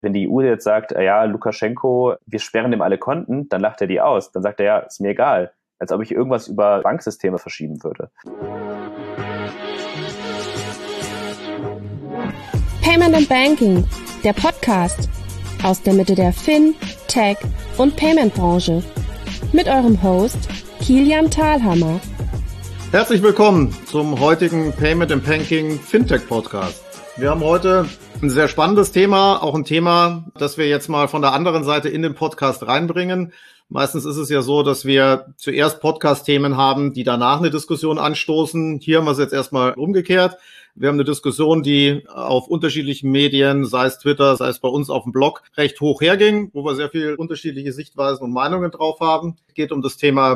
Wenn die EU jetzt sagt, ja, Lukaschenko, wir sperren dem alle Konten, dann lacht er die aus. Dann sagt er, ja, ist mir egal. Als ob ich irgendwas über Banksysteme verschieben würde. Payment and Banking, der Podcast aus der Mitte der Fin-, Tech- und Payment-Branche. Mit eurem Host Kilian Thalhammer. Herzlich willkommen zum heutigen Payment and Banking Fintech Podcast. Wir haben heute ein sehr spannendes Thema, auch ein Thema, das wir jetzt mal von der anderen Seite in den Podcast reinbringen. Meistens ist es ja so, dass wir zuerst Podcast-Themen haben, die danach eine Diskussion anstoßen. Hier haben wir es jetzt erstmal umgekehrt. Wir haben eine Diskussion, die auf unterschiedlichen Medien, sei es Twitter, sei es bei uns auf dem Blog, recht hoch herging, wo wir sehr viele unterschiedliche Sichtweisen und Meinungen drauf haben. Es geht um das Thema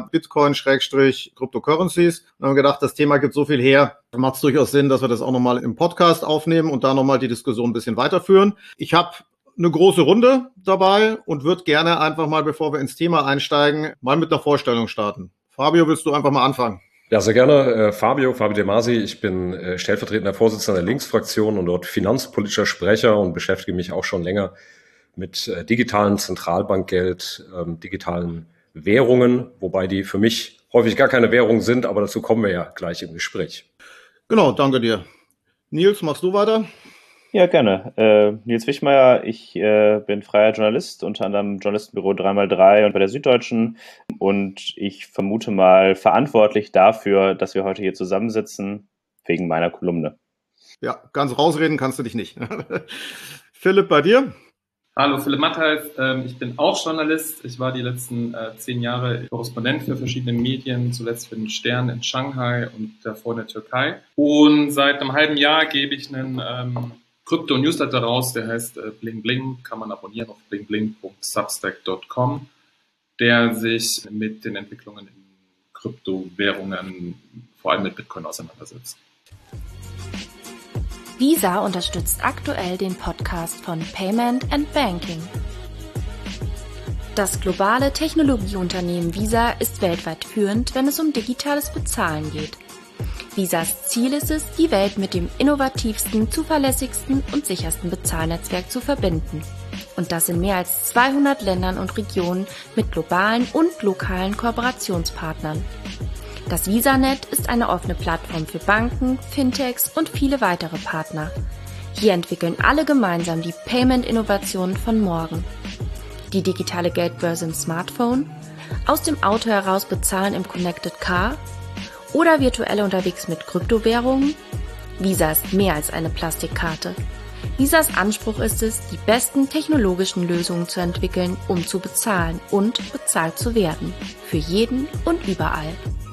Bitcoin/Cryptocurrencies. Wir haben gedacht, das Thema gibt so viel her, da macht es durchaus Sinn, dass wir das auch nochmal im Podcast aufnehmen und da nochmal die Diskussion ein bisschen weiterführen. Ich habe eine große Runde dabei und würde gerne einfach mal, bevor wir ins Thema einsteigen, mal mit einer Vorstellung starten. Fabio, willst du einfach mal anfangen? Ja, sehr gerne. Fabio De Masi. Ich bin stellvertretender Vorsitzender der Linksfraktion und dort finanzpolitischer Sprecher und beschäftige mich auch schon länger mit digitalen Zentralbankgeld, digitalen Währungen, wobei die für mich häufig gar keine Währung sind, aber dazu kommen wir ja gleich im Gespräch. Genau, danke dir. Nils, machst du weiter? Ja, gerne. Nils Wichmeier, ich bin freier Journalist, unter anderem im Journalistenbüro 3x3 und bei der Süddeutschen, und ich vermute mal verantwortlich dafür, dass wir heute hier zusammensitzen, wegen meiner Kolumne. Ja, ganz rausreden kannst du dich nicht. Philipp, bei dir? Hallo, Philipp Mattheis. Ich bin auch Journalist. Ich war die letzten 10 Jahre Korrespondent für verschiedene Medien, zuletzt für den Stern in Shanghai und davor in der Türkei. Und seit einem halben Jahr gebe ich einen Krypto-Newsletter raus, der heißt Bling Bling, kann man abonnieren auf blingbling.substack.com, der sich mit den Entwicklungen in Kryptowährungen, vor allem mit Bitcoin, auseinandersetzt. Visa unterstützt aktuell den Podcast von Payment and Banking. Das globale Technologieunternehmen Visa ist weltweit führend, wenn es um digitales Bezahlen geht. Visas Ziel ist es, die Welt mit dem innovativsten, zuverlässigsten und sichersten Bezahlnetzwerk zu verbinden. Und das in mehr als 200 Ländern und Regionen mit globalen und lokalen Kooperationspartnern. Das VisaNet ist eine offene Plattform für Banken, Fintechs und viele weitere Partner. Hier entwickeln alle gemeinsam die Payment-Innovationen von morgen. Die digitale Geldbörse im Smartphone, aus dem Auto heraus bezahlen im Connected Car oder virtuell unterwegs mit Kryptowährungen? Visa ist mehr als eine Plastikkarte. Visas Anspruch ist es, die besten technologischen Lösungen zu entwickeln, um zu bezahlen und bezahlt zu werden. Für jeden und überall.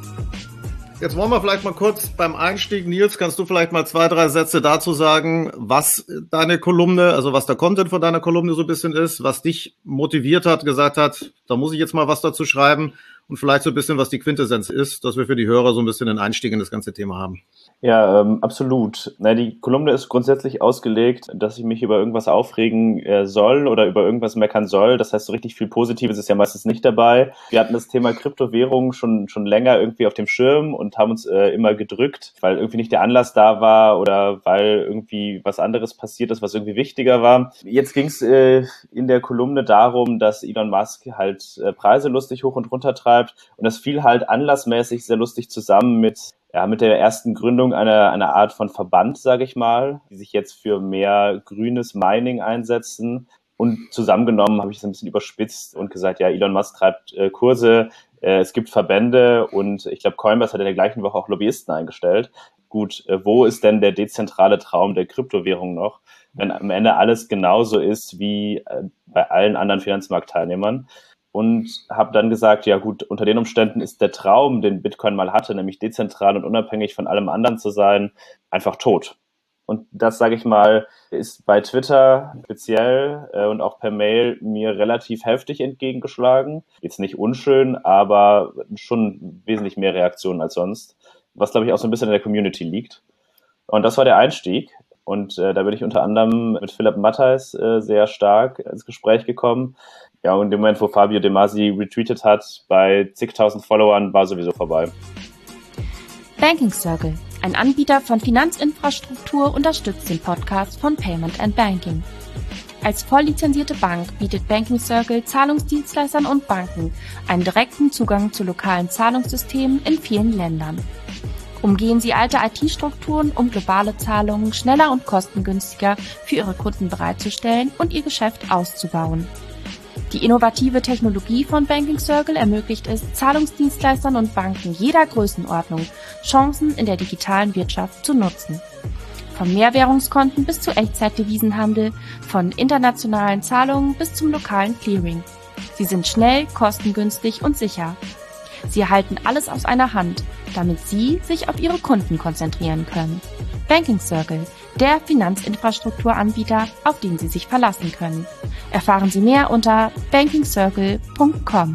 Jetzt wollen wir vielleicht mal kurz beim Einstieg, Nils, kannst du vielleicht mal 2, 3 Sätze dazu sagen, was deine Kolumne, also was der Content von deiner Kolumne so ein bisschen ist, was dich motiviert hat, gesagt hat, da muss ich jetzt mal was dazu schreiben, und vielleicht so ein bisschen, was die Quintessenz ist, dass wir für die Hörer so ein bisschen einen Einstieg in das ganze Thema haben. Ja, absolut. Die Kolumne ist grundsätzlich ausgelegt, dass ich mich über irgendwas aufregen soll oder über irgendwas meckern soll. Das heißt, so richtig viel Positives ist ja meistens nicht dabei. Wir hatten das Thema Kryptowährung schon länger irgendwie auf dem Schirm und haben uns immer gedrückt, weil irgendwie nicht der Anlass da war oder weil irgendwie was anderes passiert ist, was irgendwie wichtiger war. Jetzt ging es in der Kolumne darum, dass Elon Musk halt Preise lustig hoch und runter treibt, und das fiel halt anlassmäßig sehr lustig zusammen mit der ersten Gründung einer Art von Verband, sage ich mal, die sich jetzt für mehr grünes Mining einsetzen. Und zusammengenommen habe ich es ein bisschen überspitzt und gesagt, ja, Elon Musk treibt Kurse, es gibt Verbände, und ich glaube, Coinbase hat in der gleichen Woche auch Lobbyisten eingestellt. Gut, wo ist denn der dezentrale Traum der Kryptowährung noch, wenn am Ende alles genauso ist wie bei allen anderen Finanzmarktteilnehmern? Und habe dann gesagt, ja gut, unter den Umständen ist der Traum, den Bitcoin mal hatte, nämlich dezentral und unabhängig von allem anderen zu sein, einfach tot. Und das, sage ich mal, ist bei Twitter speziell und auch per Mail mir relativ heftig entgegengeschlagen. Jetzt nicht unschön, aber schon wesentlich mehr Reaktionen als sonst, was, glaube ich, auch so ein bisschen in der Community liegt. Und das war der Einstieg. Und da bin ich unter anderem mit Philipp Mattheis sehr stark ins Gespräch gekommen. Ja, und in dem Moment, wo Fabio De Masi retweetet hat, bei zigtausend Followern, war sowieso vorbei. Banking Circle, ein Anbieter von Finanzinfrastruktur, unterstützt den Podcast von Payment and Banking. Als voll lizenzierte Bank bietet Banking Circle Zahlungsdienstleistern und Banken einen direkten Zugang zu lokalen Zahlungssystemen in vielen Ländern. Umgehen Sie alte IT-Strukturen, um globale Zahlungen schneller und kostengünstiger für Ihre Kunden bereitzustellen und Ihr Geschäft auszubauen. Die innovative Technologie von Banking Circle ermöglicht es Zahlungsdienstleistern und Banken jeder Größenordnung, Chancen in der digitalen Wirtschaft zu nutzen. Von Mehrwährungskonten bis zu Echtzeitdevisenhandel, von internationalen Zahlungen bis zum lokalen Clearing. Sie sind schnell, kostengünstig und sicher. Sie erhalten alles aus einer Hand, damit Sie sich auf Ihre Kunden konzentrieren können. Banking Circle, der Finanzinfrastrukturanbieter, auf den Sie sich verlassen können. Erfahren Sie mehr unter bankingcircle.com.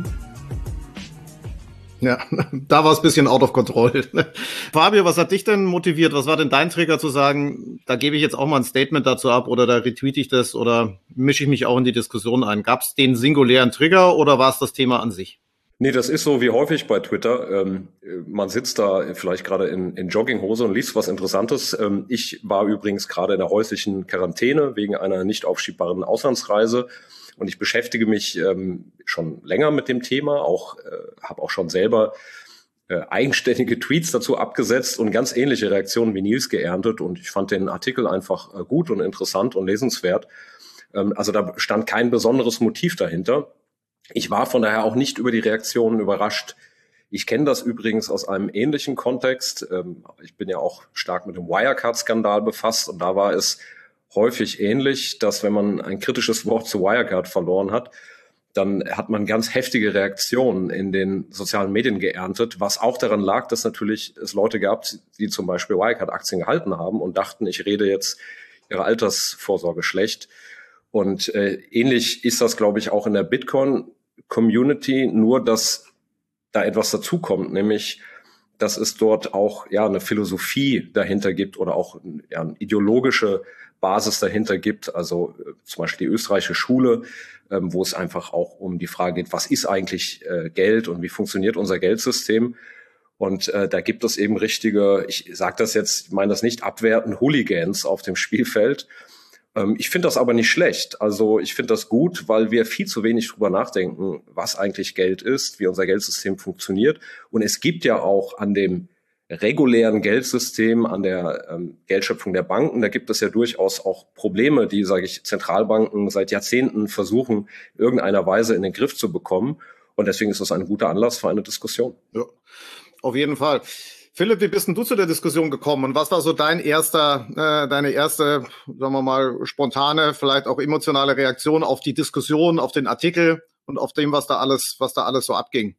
Ja, da war es ein bisschen out of control. Fabio, was hat dich denn motiviert? Was war denn dein Trigger zu sagen, da gebe ich jetzt auch mal ein Statement dazu ab oder da retweete ich das oder mische ich mich auch in die Diskussion ein? Gab es den singulären Trigger oder war es das Thema an sich? Nee, das ist so wie häufig bei Twitter. Man sitzt da vielleicht gerade in Jogginghose und liest was Interessantes. Ich war übrigens gerade in der häuslichen Quarantäne wegen einer nicht aufschiebbaren Auslandsreise und ich beschäftige mich schon länger mit dem Thema, habe auch schon selber eigenständige Tweets dazu abgesetzt und ganz ähnliche Reaktionen wie Nils geerntet und ich fand den Artikel einfach gut und interessant und lesenswert. Also da stand kein besonderes Motiv dahinter. Ich war von daher auch nicht über die Reaktionen überrascht. Ich kenne das übrigens aus einem ähnlichen Kontext. Ich bin ja auch stark mit dem Wirecard-Skandal befasst und da war es häufig ähnlich, dass wenn man ein kritisches Wort zu Wirecard verloren hat, dann hat man ganz heftige Reaktionen in den sozialen Medien geerntet, was auch daran lag, dass natürlich es Leute gab, die zum Beispiel Wirecard-Aktien gehalten haben und dachten, ich rede jetzt ihre Altersvorsorge schlecht. Und ähnlich ist das, glaube ich, auch in der Bitcoin-Community, nur dass da etwas dazukommt, nämlich, dass es dort auch eine Philosophie dahinter gibt oder auch eine ideologische Basis dahinter gibt. Also zum Beispiel die österreichische Schule, wo es einfach auch um die Frage geht, was ist eigentlich Geld und wie funktioniert unser Geldsystem? Und da gibt es eben richtige, ich sage das jetzt, ich meine das nicht abwertend, Hooligans auf dem Spielfeld. Ich finde das aber nicht schlecht. Also ich finde das gut, weil wir viel zu wenig drüber nachdenken, was eigentlich Geld ist, wie unser Geldsystem funktioniert. Und es gibt ja auch an dem regulären Geldsystem, an der Geldschöpfung der Banken, da gibt es ja durchaus auch Probleme, die, sage ich, Zentralbanken seit Jahrzehnten versuchen, in irgendeiner Weise in den Griff zu bekommen. Und deswegen ist das ein guter Anlass für eine Diskussion. Ja, auf jeden Fall. Philipp, wie bist denn du zu der Diskussion gekommen und was war so deine erste, sagen wir mal, spontane, vielleicht auch emotionale Reaktion auf die Diskussion, auf den Artikel und auf dem, was da alles so abging?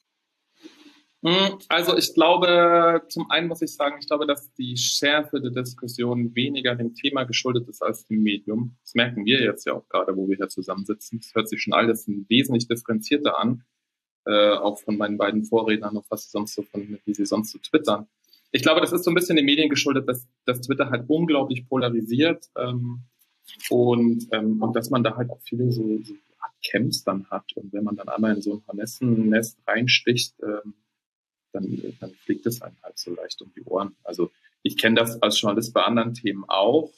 Also ich glaube, zum einen muss ich sagen, ich glaube, dass die Schärfe der Diskussion weniger dem Thema geschuldet ist als dem Medium. Das merken wir jetzt ja auch gerade, wo wir hier zusammensitzen. Es hört sich schon alles wesentlich differenzierter an. Auch von meinen beiden Vorrednern und wie sie sonst so twittern. Ich glaube, das ist so ein bisschen den Medien geschuldet, dass Twitter halt unglaublich polarisiert und dass man da halt auch viele so Camps dann hat. Und wenn man dann einmal in so ein Hornissennest reinsticht, dann fliegt es einem halt so leicht um die Ohren. Also ich kenne das als Journalist bei anderen Themen auch.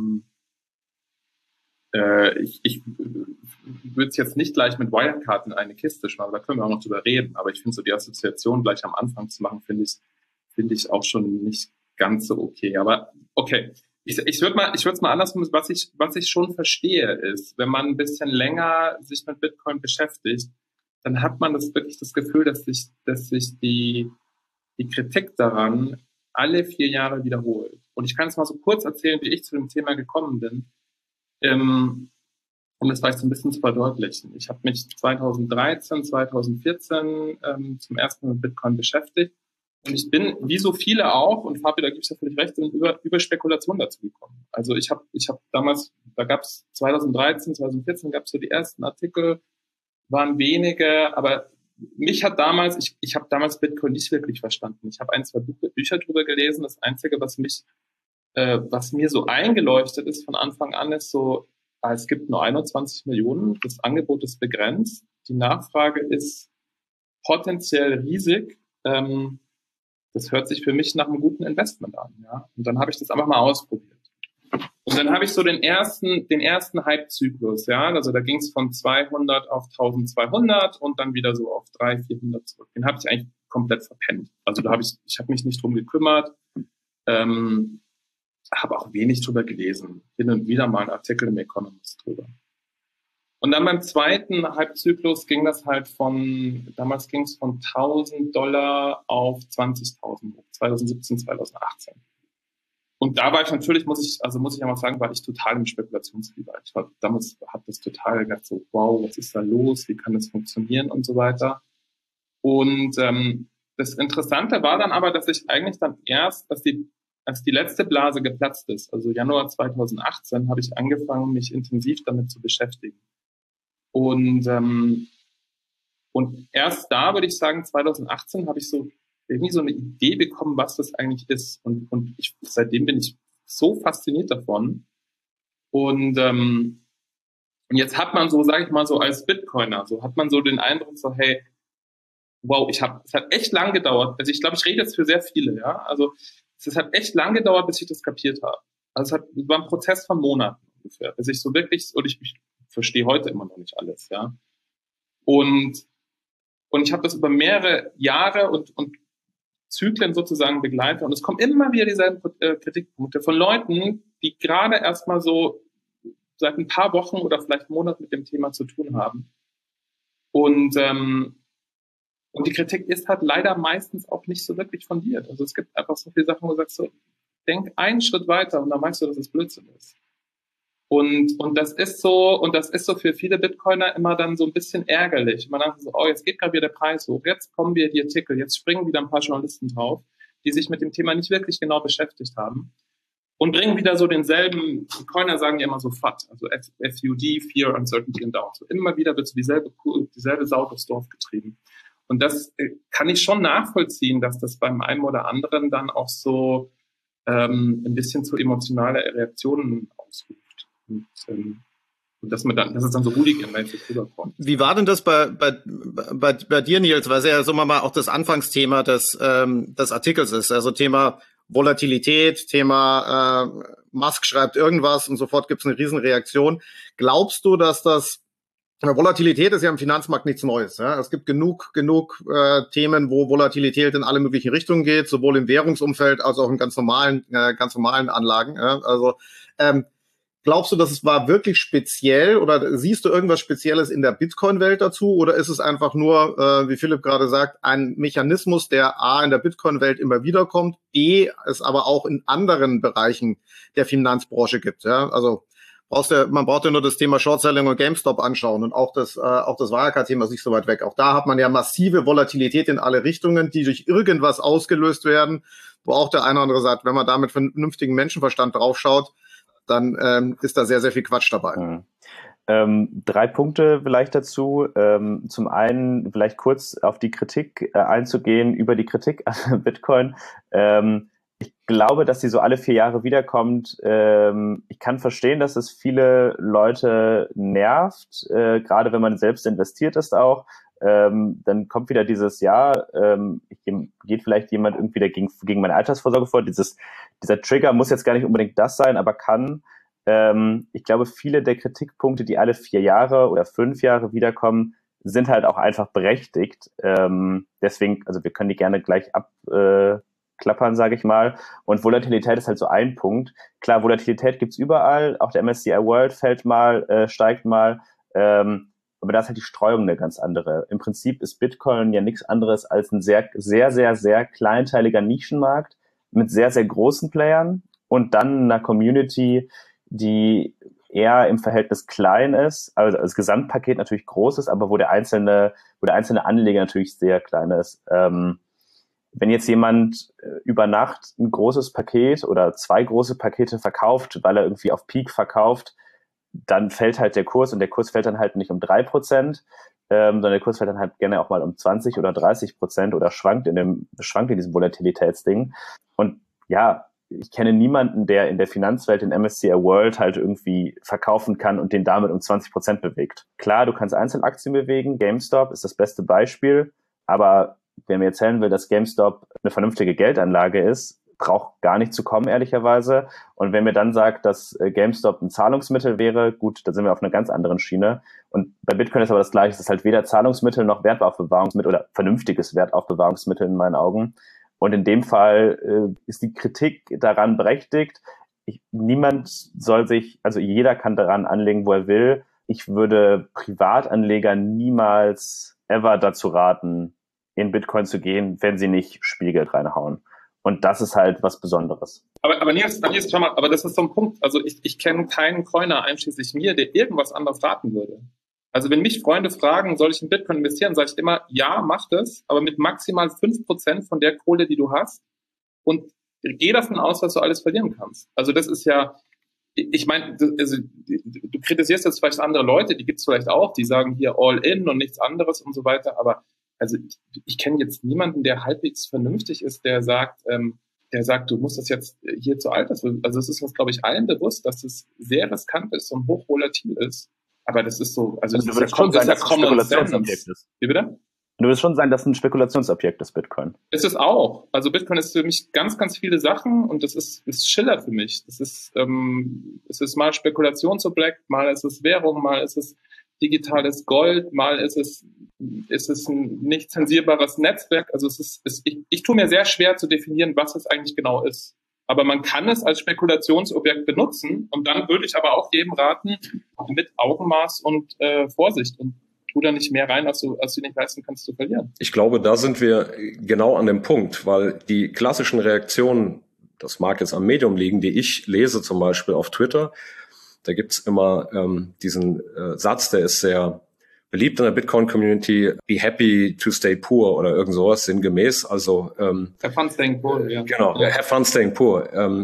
Ich würde es jetzt nicht gleich mit Wirecard in eine Kiste schmeißen, da können wir auch noch drüber reden, aber ich finde so die Assoziation gleich am Anfang zu machen, finde ich auch schon nicht ganz so okay. Aber okay, ich würde es mal andersrum, was ich schon verstehe ist, wenn man ein bisschen länger sich mit Bitcoin beschäftigt, dann hat man wirklich das Gefühl, dass sich die Kritik daran alle 4 Jahre wiederholt. Und ich kann es mal so kurz erzählen, wie ich zu dem Thema gekommen bin. Um das vielleicht so ein bisschen zu verdeutlichen. Ich habe mich 2013, 2014 zum ersten Mal mit Bitcoin beschäftigt und ich bin, wie so viele auch, und Fabio, da gebe ich ja völlig recht, über Spekulation dazu gekommen. Also ich hab damals, da gab es 2013, 2014 gab es so die ersten Artikel, waren wenige, aber mich hat damals, ich habe damals Bitcoin nicht wirklich verstanden. Ich habe 1, 2 Bücher drüber gelesen. Das Einzige, was mir so eingeleuchtet ist von Anfang an, ist so, es gibt nur 21 Millionen, das Angebot ist begrenzt, die Nachfrage ist potenziell riesig. Das hört sich für mich nach einem guten Investment an. Ja? Und dann habe ich das einfach mal ausprobiert. Und dann habe ich so den ersten Hype-Zyklus, ja, also da ging es von 200 auf 1200 und dann wieder so auf 300, 400 zurück. Den habe ich eigentlich komplett verpennt. Also ich habe mich nicht drum gekümmert, habe auch wenig drüber gelesen. Hin und wieder mal einen Artikel im Economist drüber. Und dann beim zweiten Hype-Zyklus ging das halt damals ging es von $1.000 auf 20.000, 2017, 2018. Und da war ich natürlich, muss ich einmal sagen, war ich total im Spekulationsfieber. Damals habe das total gedacht, so, wow, was ist da los? Wie kann das funktionieren und so weiter. Und das Interessante war dann aber, dass ich eigentlich dann erst, als die letzte Blase geplatzt ist, also Januar 2018, habe ich angefangen, mich intensiv damit zu beschäftigen. Und erst da, würde ich sagen, 2018 habe ich so irgendwie so eine Idee bekommen, was das eigentlich ist. Und seitdem bin ich so fasziniert davon. Und jetzt hat man so, sage ich mal so, als Bitcoiner, so hat man so den Eindruck, so, hey, wow, es hat echt lang gedauert. Also ich glaube, ich rede jetzt für sehr viele, ja. Also es hat echt lang gedauert, bis ich das kapiert habe. Also es war ein Prozess von Monaten ungefähr, bis ich so wirklich, und ich verstehe heute immer noch nicht alles, ja. Und ich habe das über mehrere Jahre und Zyklen sozusagen begleitet. Und es kommen immer wieder dieselben Kritikpunkte von Leuten, die gerade erstmal so seit ein paar Wochen oder vielleicht Monaten mit dem Thema zu tun haben. Und die Kritik ist halt leider meistens auch nicht so wirklich fundiert. Also es gibt einfach so viele Sachen, wo du sagst, so, denk einen Schritt weiter und dann weißt du, dass es Blödsinn ist. Und das ist so für viele Bitcoiner immer dann so ein bisschen ärgerlich. Man sagt so, oh, jetzt geht gerade wieder der Preis hoch, jetzt kommen wieder die Artikel, jetzt springen wieder ein paar Journalisten drauf, die sich mit dem Thema nicht wirklich genau beschäftigt haben und bringen wieder so denselben, Coiner sagen ja immer so FUD, also FUD, Fear, Uncertainty and Doubt. So immer wieder wird so dieselbe Sau durchs Dorf getrieben. Und das kann ich schon nachvollziehen, dass das beim einen oder anderen dann auch so ein bisschen zu emotionale Reaktionen ausruft. Und dass es dann so hooligan-mäßig rüberkommt. Wie war denn das bei dir, Nils? Weil es ja, sagen wir mal, auch das Anfangsthema des Artikels ist. Also Thema Volatilität, Thema Musk schreibt irgendwas und sofort gibt es eine Riesenreaktion. Glaubst du, dass Volatilität ist ja im Finanzmarkt nichts Neues. Ja? Es gibt genug Themen, wo Volatilität in alle möglichen Richtungen geht, sowohl im Währungsumfeld als auch in ganz normalen Anlagen. Ja? Also glaubst du, dass es war wirklich speziell oder siehst du irgendwas Spezielles in der Bitcoin-Welt dazu oder ist es einfach nur, wie Philipp gerade sagt, ein Mechanismus, der A in der Bitcoin-Welt immer wieder kommt, B es aber auch in anderen Bereichen der Finanzbranche gibt? Ja? Also man braucht ja nur das Thema Short-Selling und GameStop anschauen und auch das Wirecard-Thema ist nicht so weit weg. Auch da hat man ja massive Volatilität in alle Richtungen, die durch irgendwas ausgelöst werden, wo auch der eine oder andere sagt, wenn man da mit vernünftigem Menschenverstand draufschaut, dann ist da sehr, sehr viel Quatsch dabei. 3 Punkte vielleicht dazu. Zum einen vielleicht kurz auf die Kritik einzugehen, über die Kritik an Bitcoin. Ich glaube, dass sie so alle 4 Jahre wiederkommt. Ich kann verstehen, dass es viele Leute nervt, gerade wenn man selbst investiert ist auch. Dann kommt wieder dieses Jahr, geht vielleicht jemand irgendwie gegen meine Altersvorsorge vor. Dieser Trigger muss jetzt gar nicht unbedingt das sein, aber kann. Ich glaube, viele der Kritikpunkte, die alle 4 Jahre oder 5 Jahre wiederkommen, sind halt auch einfach berechtigt. Deswegen, also wir können die gerne gleich abklappern, sage ich mal. Und Volatilität ist halt so ein Punkt. Klar, Volatilität gibt's überall. Auch der MSCI World fällt mal, steigt mal. Aber da ist halt die Streuung eine ganz andere. Im Prinzip ist Bitcoin ja nichts anderes als ein sehr, sehr, sehr, sehr kleinteiliger Nischenmarkt mit sehr, sehr großen Playern und dann einer Community, die eher im Verhältnis klein ist, also das Gesamtpaket natürlich groß ist, aber wo der einzelne Anleger natürlich sehr klein ist. Wenn jetzt jemand über Nacht ein großes Paket oder 2 große Pakete verkauft, weil er irgendwie auf Peak verkauft, dann fällt halt der Kurs und der Kurs fällt dann halt nicht um 3%, sondern der Kurs fällt dann halt gerne auch mal um 20 oder 30% oder schwankt in diesem Volatilitätsding. Und ja, ich kenne niemanden, der in der Finanzwelt den MSCI World halt irgendwie verkaufen kann und den damit um 20% bewegt. Klar, du kannst Einzelaktien bewegen. GameStop ist das beste Beispiel. Aber wer mir erzählen will, dass GameStop eine vernünftige Geldanlage ist, braucht gar nicht zu kommen, ehrlicherweise. Und wenn mir dann sagt, dass GameStop ein Zahlungsmittel wäre, gut, da sind wir auf einer ganz anderen Schiene. Und bei Bitcoin ist aber das Gleiche. Es ist halt weder Zahlungsmittel noch Wertaufbewahrungsmittel oder vernünftiges Wertaufbewahrungsmittel in meinen Augen. Und in dem Fall ist die Kritik daran berechtigt. Niemand soll sich, also jeder kann daran anlegen, wo er will. Ich würde Privatanleger niemals ever dazu raten, in Bitcoin zu gehen, wenn sie nicht Spielgeld reinhauen. Und das ist halt was Besonderes. Aber Nils, schau mal, aber das ist so ein Punkt. Also ich kenne keinen Coiner, einschließlich mir, der irgendwas anderes raten würde. Also wenn mich Freunde fragen, soll ich in Bitcoin investieren, sage ich immer, ja, mach das, aber mit maximal 5% von der Kohle, die du hast. Und geh davon aus, dass du alles verlieren kannst. Also das ist ja, ich meine, also, du kritisierst jetzt vielleicht andere Leute, die gibt's vielleicht auch, die sagen hier all in und nichts anderes und so weiter, aber also ich kenne jetzt niemanden, der halbwegs vernünftig ist, der sagt, du musst das jetzt hier zu Alters. Also es ist uns, glaube ich, allen bewusst, dass es sehr riskant ist und hochvolatil ist. Aber das ist so, also das du würdest schon sagen, dass es ein Spekulationsobjekt ist. Wie bitte? Du würdest schon sagen, dass es ein Spekulationsobjekt ist, Bitcoin. Ist es auch. Also Bitcoin ist für mich ganz, ganz viele Sachen und das ist Schiller für mich. Das ist, es ist mal Spekulationsobjekt, mal ist es Währung, mal ist es digitales Gold, mal ist es ein nicht zensierbares Netzwerk. Also ich tue mir sehr schwer zu definieren, was es eigentlich genau ist. Aber man kann es als Spekulationsobjekt benutzen und dann würde ich aber auch jedem raten, mit Augenmaß und Vorsicht und tu da nicht mehr rein, als du nicht leisten kannst zu verlieren. Ich glaube, da sind wir genau an dem Punkt, weil die klassischen Reaktionen, das mag jetzt am Medium liegen, die ich lese zum Beispiel auf Twitter, da gibt's immer diesen Satz, der ist sehr beliebt in der Bitcoin-Community, be happy to stay poor oder irgend sowas sinngemäß. Also have fun staying poor, ja. Genau, have fun staying poor.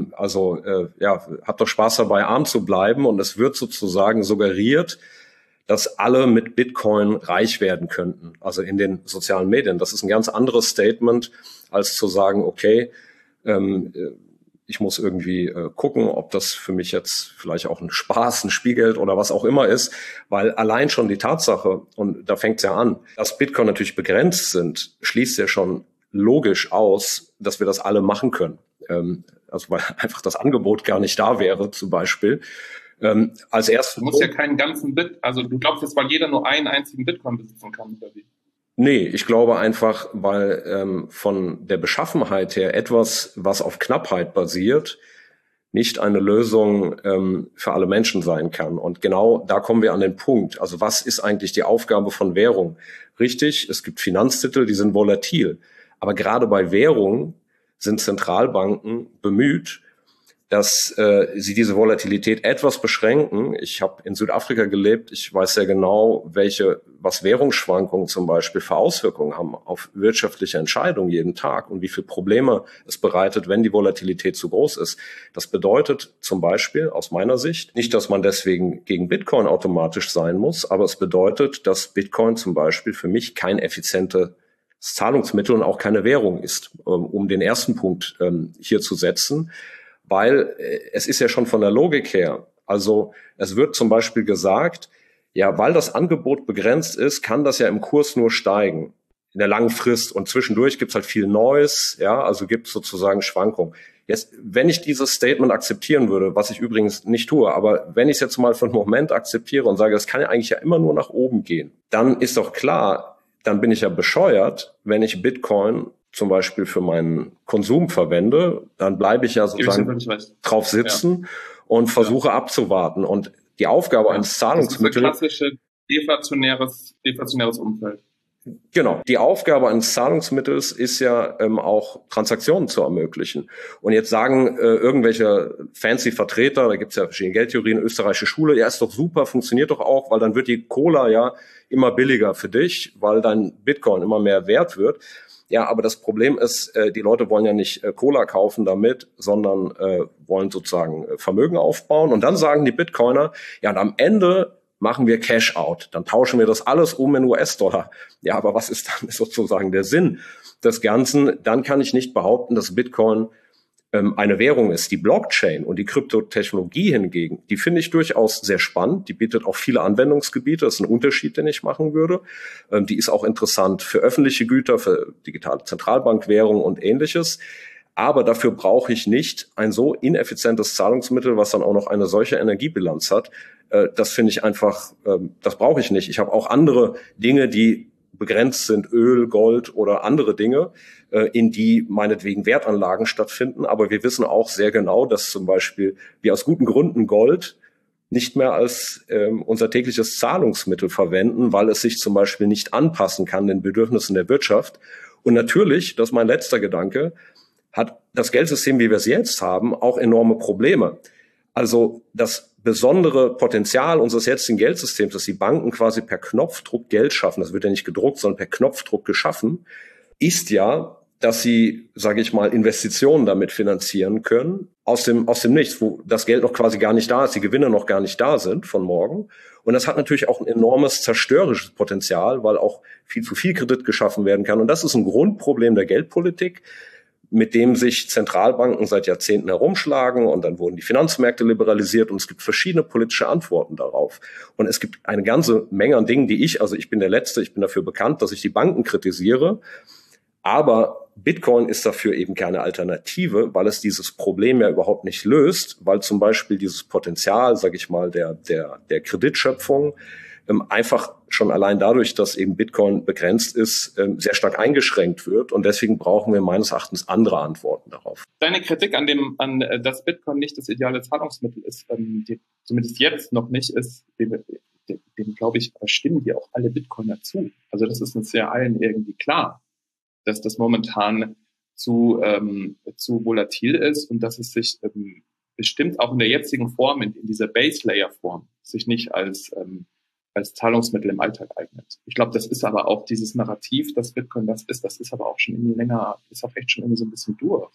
Habt doch Spaß dabei, arm zu bleiben. Und es wird sozusagen suggeriert, dass alle mit Bitcoin reich werden könnten, also in den sozialen Medien. Das ist ein ganz anderes Statement, als zu sagen, okay, ich muss irgendwie gucken, ob das für mich jetzt vielleicht auch ein Spaß, ein Spielgeld oder was auch immer ist, weil allein schon die Tatsache, und da fängt es ja an, dass Bitcoin natürlich begrenzt sind, schließt ja schon logisch aus, dass wir das alle machen können. Also weil einfach das Angebot gar nicht da wäre, zum Beispiel. Als erstes. Du musst ja keinen ganzen also du glaubst jetzt, weil jeder nur einen einzigen Bitcoin besitzen kann, oder wie? Nee, ich glaube einfach, weil von der Beschaffenheit her etwas, was auf Knappheit basiert, nicht eine Lösung für alle Menschen sein kann. Und genau da kommen wir an den Punkt. Also was ist eigentlich die Aufgabe von Währung? Richtig, es gibt Finanztitel, die sind volatil. Aber gerade bei Währungen sind Zentralbanken bemüht, dass sie diese Volatilität etwas beschränken. Ich habe in Südafrika gelebt. Ich weiß sehr genau, was Währungsschwankungen zum Beispiel für Auswirkungen haben auf wirtschaftliche Entscheidungen jeden Tag und wie viele Probleme es bereitet, wenn die Volatilität zu groß ist. Das bedeutet zum Beispiel aus meiner Sicht nicht, dass man deswegen gegen Bitcoin automatisch sein muss, aber es bedeutet, dass Bitcoin zum Beispiel für mich kein effizientes Zahlungsmittel und auch keine Währung ist, um den ersten Punkt hier zu setzen. Weil es ist ja schon von der Logik her, also es wird zum Beispiel gesagt, ja, weil das Angebot begrenzt ist, kann das ja im Kurs nur steigen in der langen Frist und zwischendurch gibt's halt viel Neues, ja, also gibt's sozusagen Schwankungen. Jetzt, wenn ich dieses Statement akzeptieren würde, was ich übrigens nicht tue, aber wenn ich es jetzt mal für einen Moment akzeptiere und sage, das kann ja eigentlich ja immer nur nach oben gehen, dann ist doch klar, dann bin ich ja bescheuert, wenn ich Bitcoin zum Beispiel für meinen Konsum verwende, dann bleibe ich ja sozusagen drauf sitzen und versuche abzuwarten. Und die Aufgabe eines Zahlungsmittels... Das ist ein klassisches deflationäres Umfeld. Genau. Die Aufgabe eines Zahlungsmittels ist ja auch Transaktionen zu ermöglichen. Und jetzt sagen irgendwelche fancy Vertreter, da gibt es ja verschiedene Geldtheorien, österreichische Schule, ja, ist doch super, funktioniert doch auch, weil dann wird die Cola ja immer billiger für dich, weil dein Bitcoin immer mehr wert wird. Ja, aber das Problem ist, die Leute wollen ja nicht Cola kaufen damit, sondern wollen sozusagen Vermögen aufbauen. Und dann sagen die Bitcoiner, ja, und am Ende machen wir Cash-out. Dann tauschen wir das alles um in US-Dollar. Ja, aber was ist dann sozusagen der Sinn des Ganzen? Dann kann ich nicht behaupten, dass Bitcoin eine Währung ist. Die Blockchain und die Kryptotechnologie hingegen, die finde ich durchaus sehr spannend. Die bietet auch viele Anwendungsgebiete. Das ist ein Unterschied, den ich machen würde. Die ist auch interessant für öffentliche Güter, für digitale Zentralbankwährung und Ähnliches. Aber dafür brauche ich nicht ein so ineffizientes Zahlungsmittel, was dann auch noch eine solche Energiebilanz hat. Das finde ich einfach, das brauche ich nicht. Ich habe auch andere Dinge, die begrenzt sind, Öl, Gold oder andere Dinge, in die meinetwegen Wertanlagen stattfinden. Aber wir wissen auch sehr genau, dass zum Beispiel wir aus guten Gründen Gold nicht mehr als unser tägliches Zahlungsmittel verwenden, weil es sich zum Beispiel nicht anpassen kann den Bedürfnissen der Wirtschaft. Und natürlich, das ist mein letzter Gedanke, hat das Geldsystem, wie wir es jetzt haben, auch enorme Probleme. Also das besondere Potenzial unseres jetzigen Geldsystems, dass die Banken quasi per Knopfdruck Geld schaffen, das wird ja nicht gedruckt, sondern per Knopfdruck geschaffen, ist ja, dass sie, sage ich mal, Investitionen damit finanzieren können, aus dem Nichts, wo das Geld noch quasi gar nicht da ist, die Gewinne noch gar nicht da sind von morgen. Und das hat natürlich auch ein enormes zerstörerisches Potenzial, weil auch viel zu viel Kredit geschaffen werden kann. Und das ist ein Grundproblem der Geldpolitik, mit dem sich Zentralbanken seit Jahrzehnten herumschlagen, und dann wurden die Finanzmärkte liberalisiert und es gibt verschiedene politische Antworten darauf. Und es gibt eine ganze Menge an Dingen, ich bin der Letzte, ich bin dafür bekannt, dass ich die Banken kritisiere, aber Bitcoin ist dafür eben keine Alternative, weil es dieses Problem ja überhaupt nicht löst, weil zum Beispiel dieses Potenzial, sage ich mal, der Kreditschöpfung einfach schon allein dadurch, dass eben Bitcoin begrenzt ist, sehr stark eingeschränkt wird. Und deswegen brauchen wir meines Erachtens andere Antworten darauf. Deine Kritik an dass Bitcoin nicht das ideale Zahlungsmittel ist, die zumindest jetzt noch nicht ist, dem glaube ich, stimmen dir auch alle Bitcoiner zu. Also das ist uns ja allen irgendwie klar, dass das momentan zu volatil ist und dass es sich bestimmt auch in der jetzigen Form, in dieser Base-Layer-Form, sich nicht als Zahlungsmittel im Alltag eignet. Ich glaube, das ist aber auch dieses Narrativ, dass Bitcoin das ist aber auch schon irgendwie länger, ist auch echt schon irgendwie so ein bisschen durch.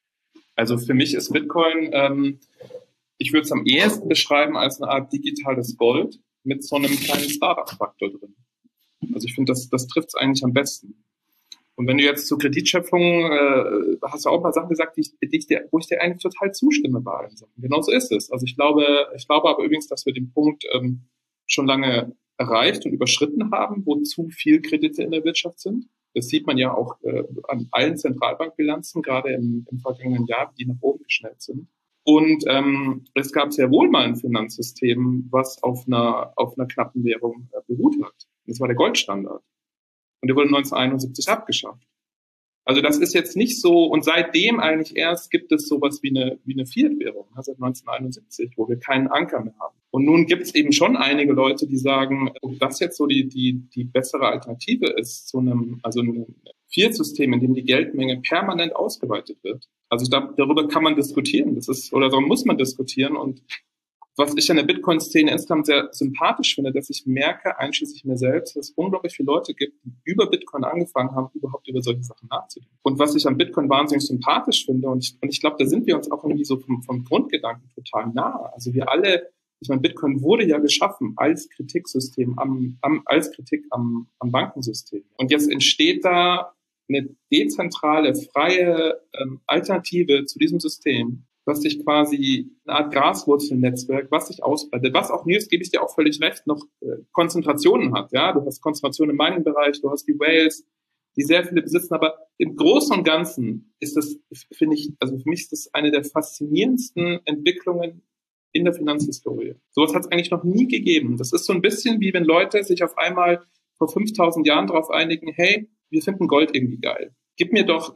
Also für mich ist Bitcoin, ich würde es am ehesten beschreiben als eine Art digitales Gold mit so einem kleinen Startup-Faktor drin. Also ich finde, das trifft es eigentlich am besten. Und wenn du jetzt zur Kreditschöpfung, hast du auch mal Sachen gesagt, wo ich dir eigentlich total zustimme bei allen Sachen. Genau so ist es. Also ich glaube aber übrigens, dass wir den Punkt schon lange erreicht und überschritten haben, wo zu viel Kredite in der Wirtschaft sind. Das sieht man ja auch an allen Zentralbankbilanzen, gerade im vergangenen Jahr, die nach oben geschnellt sind. Und es gab sehr wohl mal ein Finanzsystem, was auf einer knappen Währung beruht hat. Das war der Goldstandard. Und der wurde 1971 abgeschafft. Also das ist jetzt nicht so, und seitdem eigentlich erst gibt es sowas wie eine Fiat-Währung, seit 1971, wo wir keinen Anker mehr haben. Und nun gibt es eben schon einige Leute, die sagen, ob das jetzt so die bessere Alternative ist zu einem Fiat-System, in dem die Geldmenge permanent ausgeweitet wird. Also darüber kann man diskutieren, darüber muss man diskutieren. Und was ich an der Bitcoin-Szene insgesamt sehr sympathisch finde, dass ich merke, einschließlich mir selbst, dass es unglaublich viele Leute gibt, die über Bitcoin angefangen haben, überhaupt über solche Sachen nachzudenken. Und was ich an Bitcoin wahnsinnig sympathisch finde, und ich glaube, da sind wir uns auch irgendwie so vom Grundgedanken total nahe. Also wir alle, ich meine, Bitcoin wurde ja geschaffen als Kritiksystem, als Kritik am Bankensystem. Und jetzt entsteht da eine dezentrale, freie Alternative zu diesem System, was sich quasi eine Art Graswurzelnetzwerk, was sich ausbreitet, was auch, Nils, gebe ich dir auch völlig recht, noch Konzentrationen hat. Ja, du hast Konzentrationen im Mining-Bereich, du hast die Whales, die sehr viele besitzen, aber im Großen und Ganzen ist das, finde ich, also für mich ist das eine der faszinierendsten Entwicklungen in der Finanzhistorie. Sowas hat es eigentlich noch nie gegeben. Das ist so ein bisschen wie wenn Leute sich auf einmal vor 5000 Jahren darauf einigen, hey, wir finden Gold irgendwie geil. Gib mir doch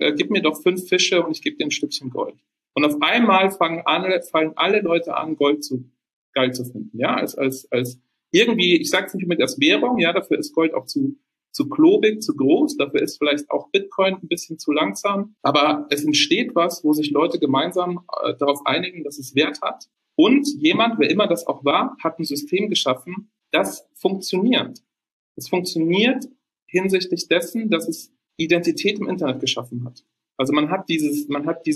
5 Fische und ich gebe dir ein Stückchen Gold. Und auf einmal fallen alle Leute an, Gold geil zu finden. Ja, als irgendwie, ich sage es nicht mit als Währung, ja, dafür ist Gold auch zu klobig, zu groß, dafür ist vielleicht auch Bitcoin ein bisschen zu langsam. Aber es entsteht was, wo sich Leute gemeinsam darauf einigen, dass es Wert hat. Und jemand, wer immer das auch war, hat ein System geschaffen, das funktioniert. Es funktioniert hinsichtlich dessen, dass es Identität im Internet geschaffen hat. Also man hat diese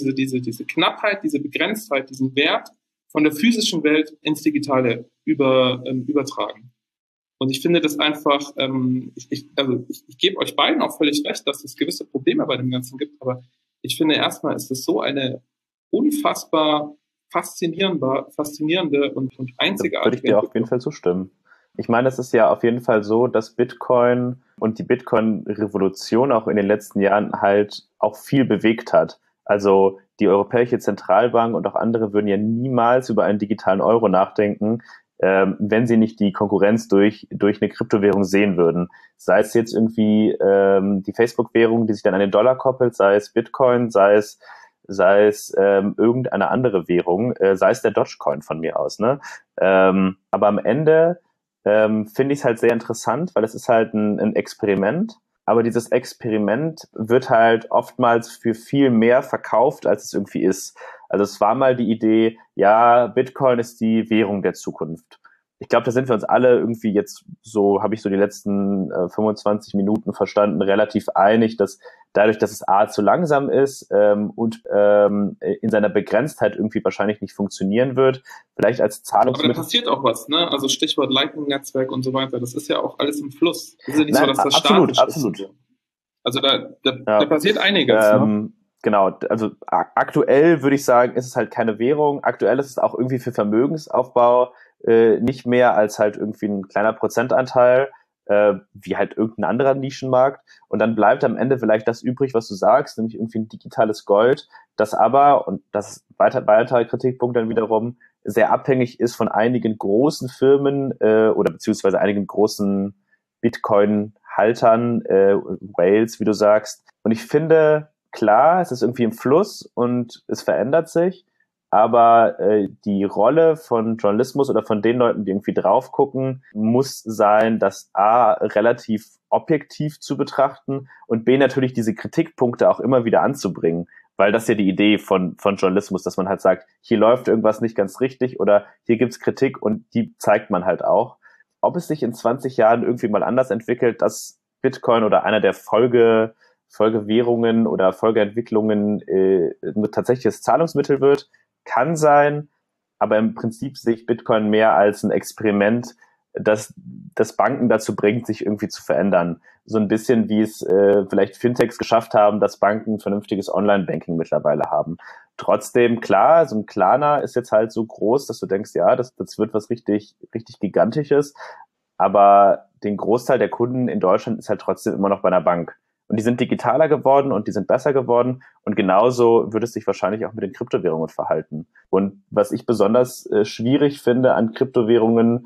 Knappheit, diese Begrenztheit, diesen Wert von der physischen Welt ins Digitale übertragen. Und ich finde das einfach, ich gebe euch beiden auch völlig recht, dass es gewisse Probleme bei dem Ganzen gibt, aber ich finde erstmal ist es so eine unfassbar faszinierende und einzigartige. Da würde ich dir auf jeden Fall zustimmen. Ich meine, es ist ja auf jeden Fall so, dass Bitcoin und die Bitcoin-Revolution auch in den letzten Jahren halt auch viel bewegt hat. Also die Europäische Zentralbank und auch andere würden ja niemals über einen digitalen Euro nachdenken, wenn sie nicht die Konkurrenz durch eine Kryptowährung sehen würden. Sei es jetzt irgendwie die Facebook-Währung, die sich dann an den Dollar koppelt, sei es Bitcoin, sei es irgendeine andere Währung, sei es der Dogecoin von mir aus. Ne? Aber am Ende finde ich es halt sehr interessant, weil es ist halt ein Experiment. Aber dieses Experiment wird halt oftmals für viel mehr verkauft, als es irgendwie ist. Also es war mal die Idee, ja, Bitcoin ist die Währung der Zukunft. Ich glaube, da sind wir uns alle irgendwie jetzt so, habe ich so die letzten 25 Minuten verstanden, relativ einig, dass dadurch, dass es A zu langsam ist und in seiner Begrenztheit irgendwie wahrscheinlich nicht funktionieren wird, vielleicht als Zahlungsmittel. Aber da passiert auch was, ne? Also Stichwort Lightning-Netzwerk und so weiter, das ist ja auch alles im Fluss. Das ist ja nicht so, dass das absolut, statisch absolut. ist. Also da passiert einiges. Ne? Genau, also aktuell würde ich sagen, ist es halt keine Währung. Aktuell ist es auch irgendwie für Vermögensaufbau nicht mehr als halt irgendwie ein kleiner Prozentanteil, wie halt irgendein anderer Nischenmarkt. Und dann bleibt am Ende vielleicht das übrig, was du sagst, nämlich irgendwie ein digitales Gold, das aber, und das ist weiterer Kritikpunkt dann wiederum, sehr abhängig ist von einigen großen Firmen oder beziehungsweise einigen großen Bitcoin-Haltern, Whales, wie du sagst. Und ich finde, klar, es ist irgendwie im Fluss und es verändert sich, aber die Rolle von Journalismus oder von den Leuten, die irgendwie drauf gucken, muss sein, das A, relativ objektiv zu betrachten und B, natürlich diese Kritikpunkte auch immer wieder anzubringen, weil das ist ja die Idee von Journalismus, dass man halt sagt, hier läuft irgendwas nicht ganz richtig oder hier gibt's Kritik und die zeigt man halt auch. Ob es sich in 20 Jahren irgendwie mal anders entwickelt, dass Bitcoin oder einer der Folgewährungen oder Folgeentwicklungen ein tatsächliches Zahlungsmittel wird, kann sein, aber im Prinzip sehe ich Bitcoin mehr als ein Experiment, das Banken dazu bringt, sich irgendwie zu verändern. So ein bisschen wie es vielleicht Fintechs geschafft haben, dass Banken ein vernünftiges Online-Banking mittlerweile haben. Trotzdem, klar, so ein Klarna ist jetzt halt so groß, dass du denkst, ja, das wird was richtig, richtig Gigantisches, aber den Großteil der Kunden in Deutschland ist halt trotzdem immer noch bei einer Bank. Und die sind digitaler geworden und die sind besser geworden. Und genauso würde es sich wahrscheinlich auch mit den Kryptowährungen verhalten. Und was ich besonders schwierig finde an Kryptowährungen,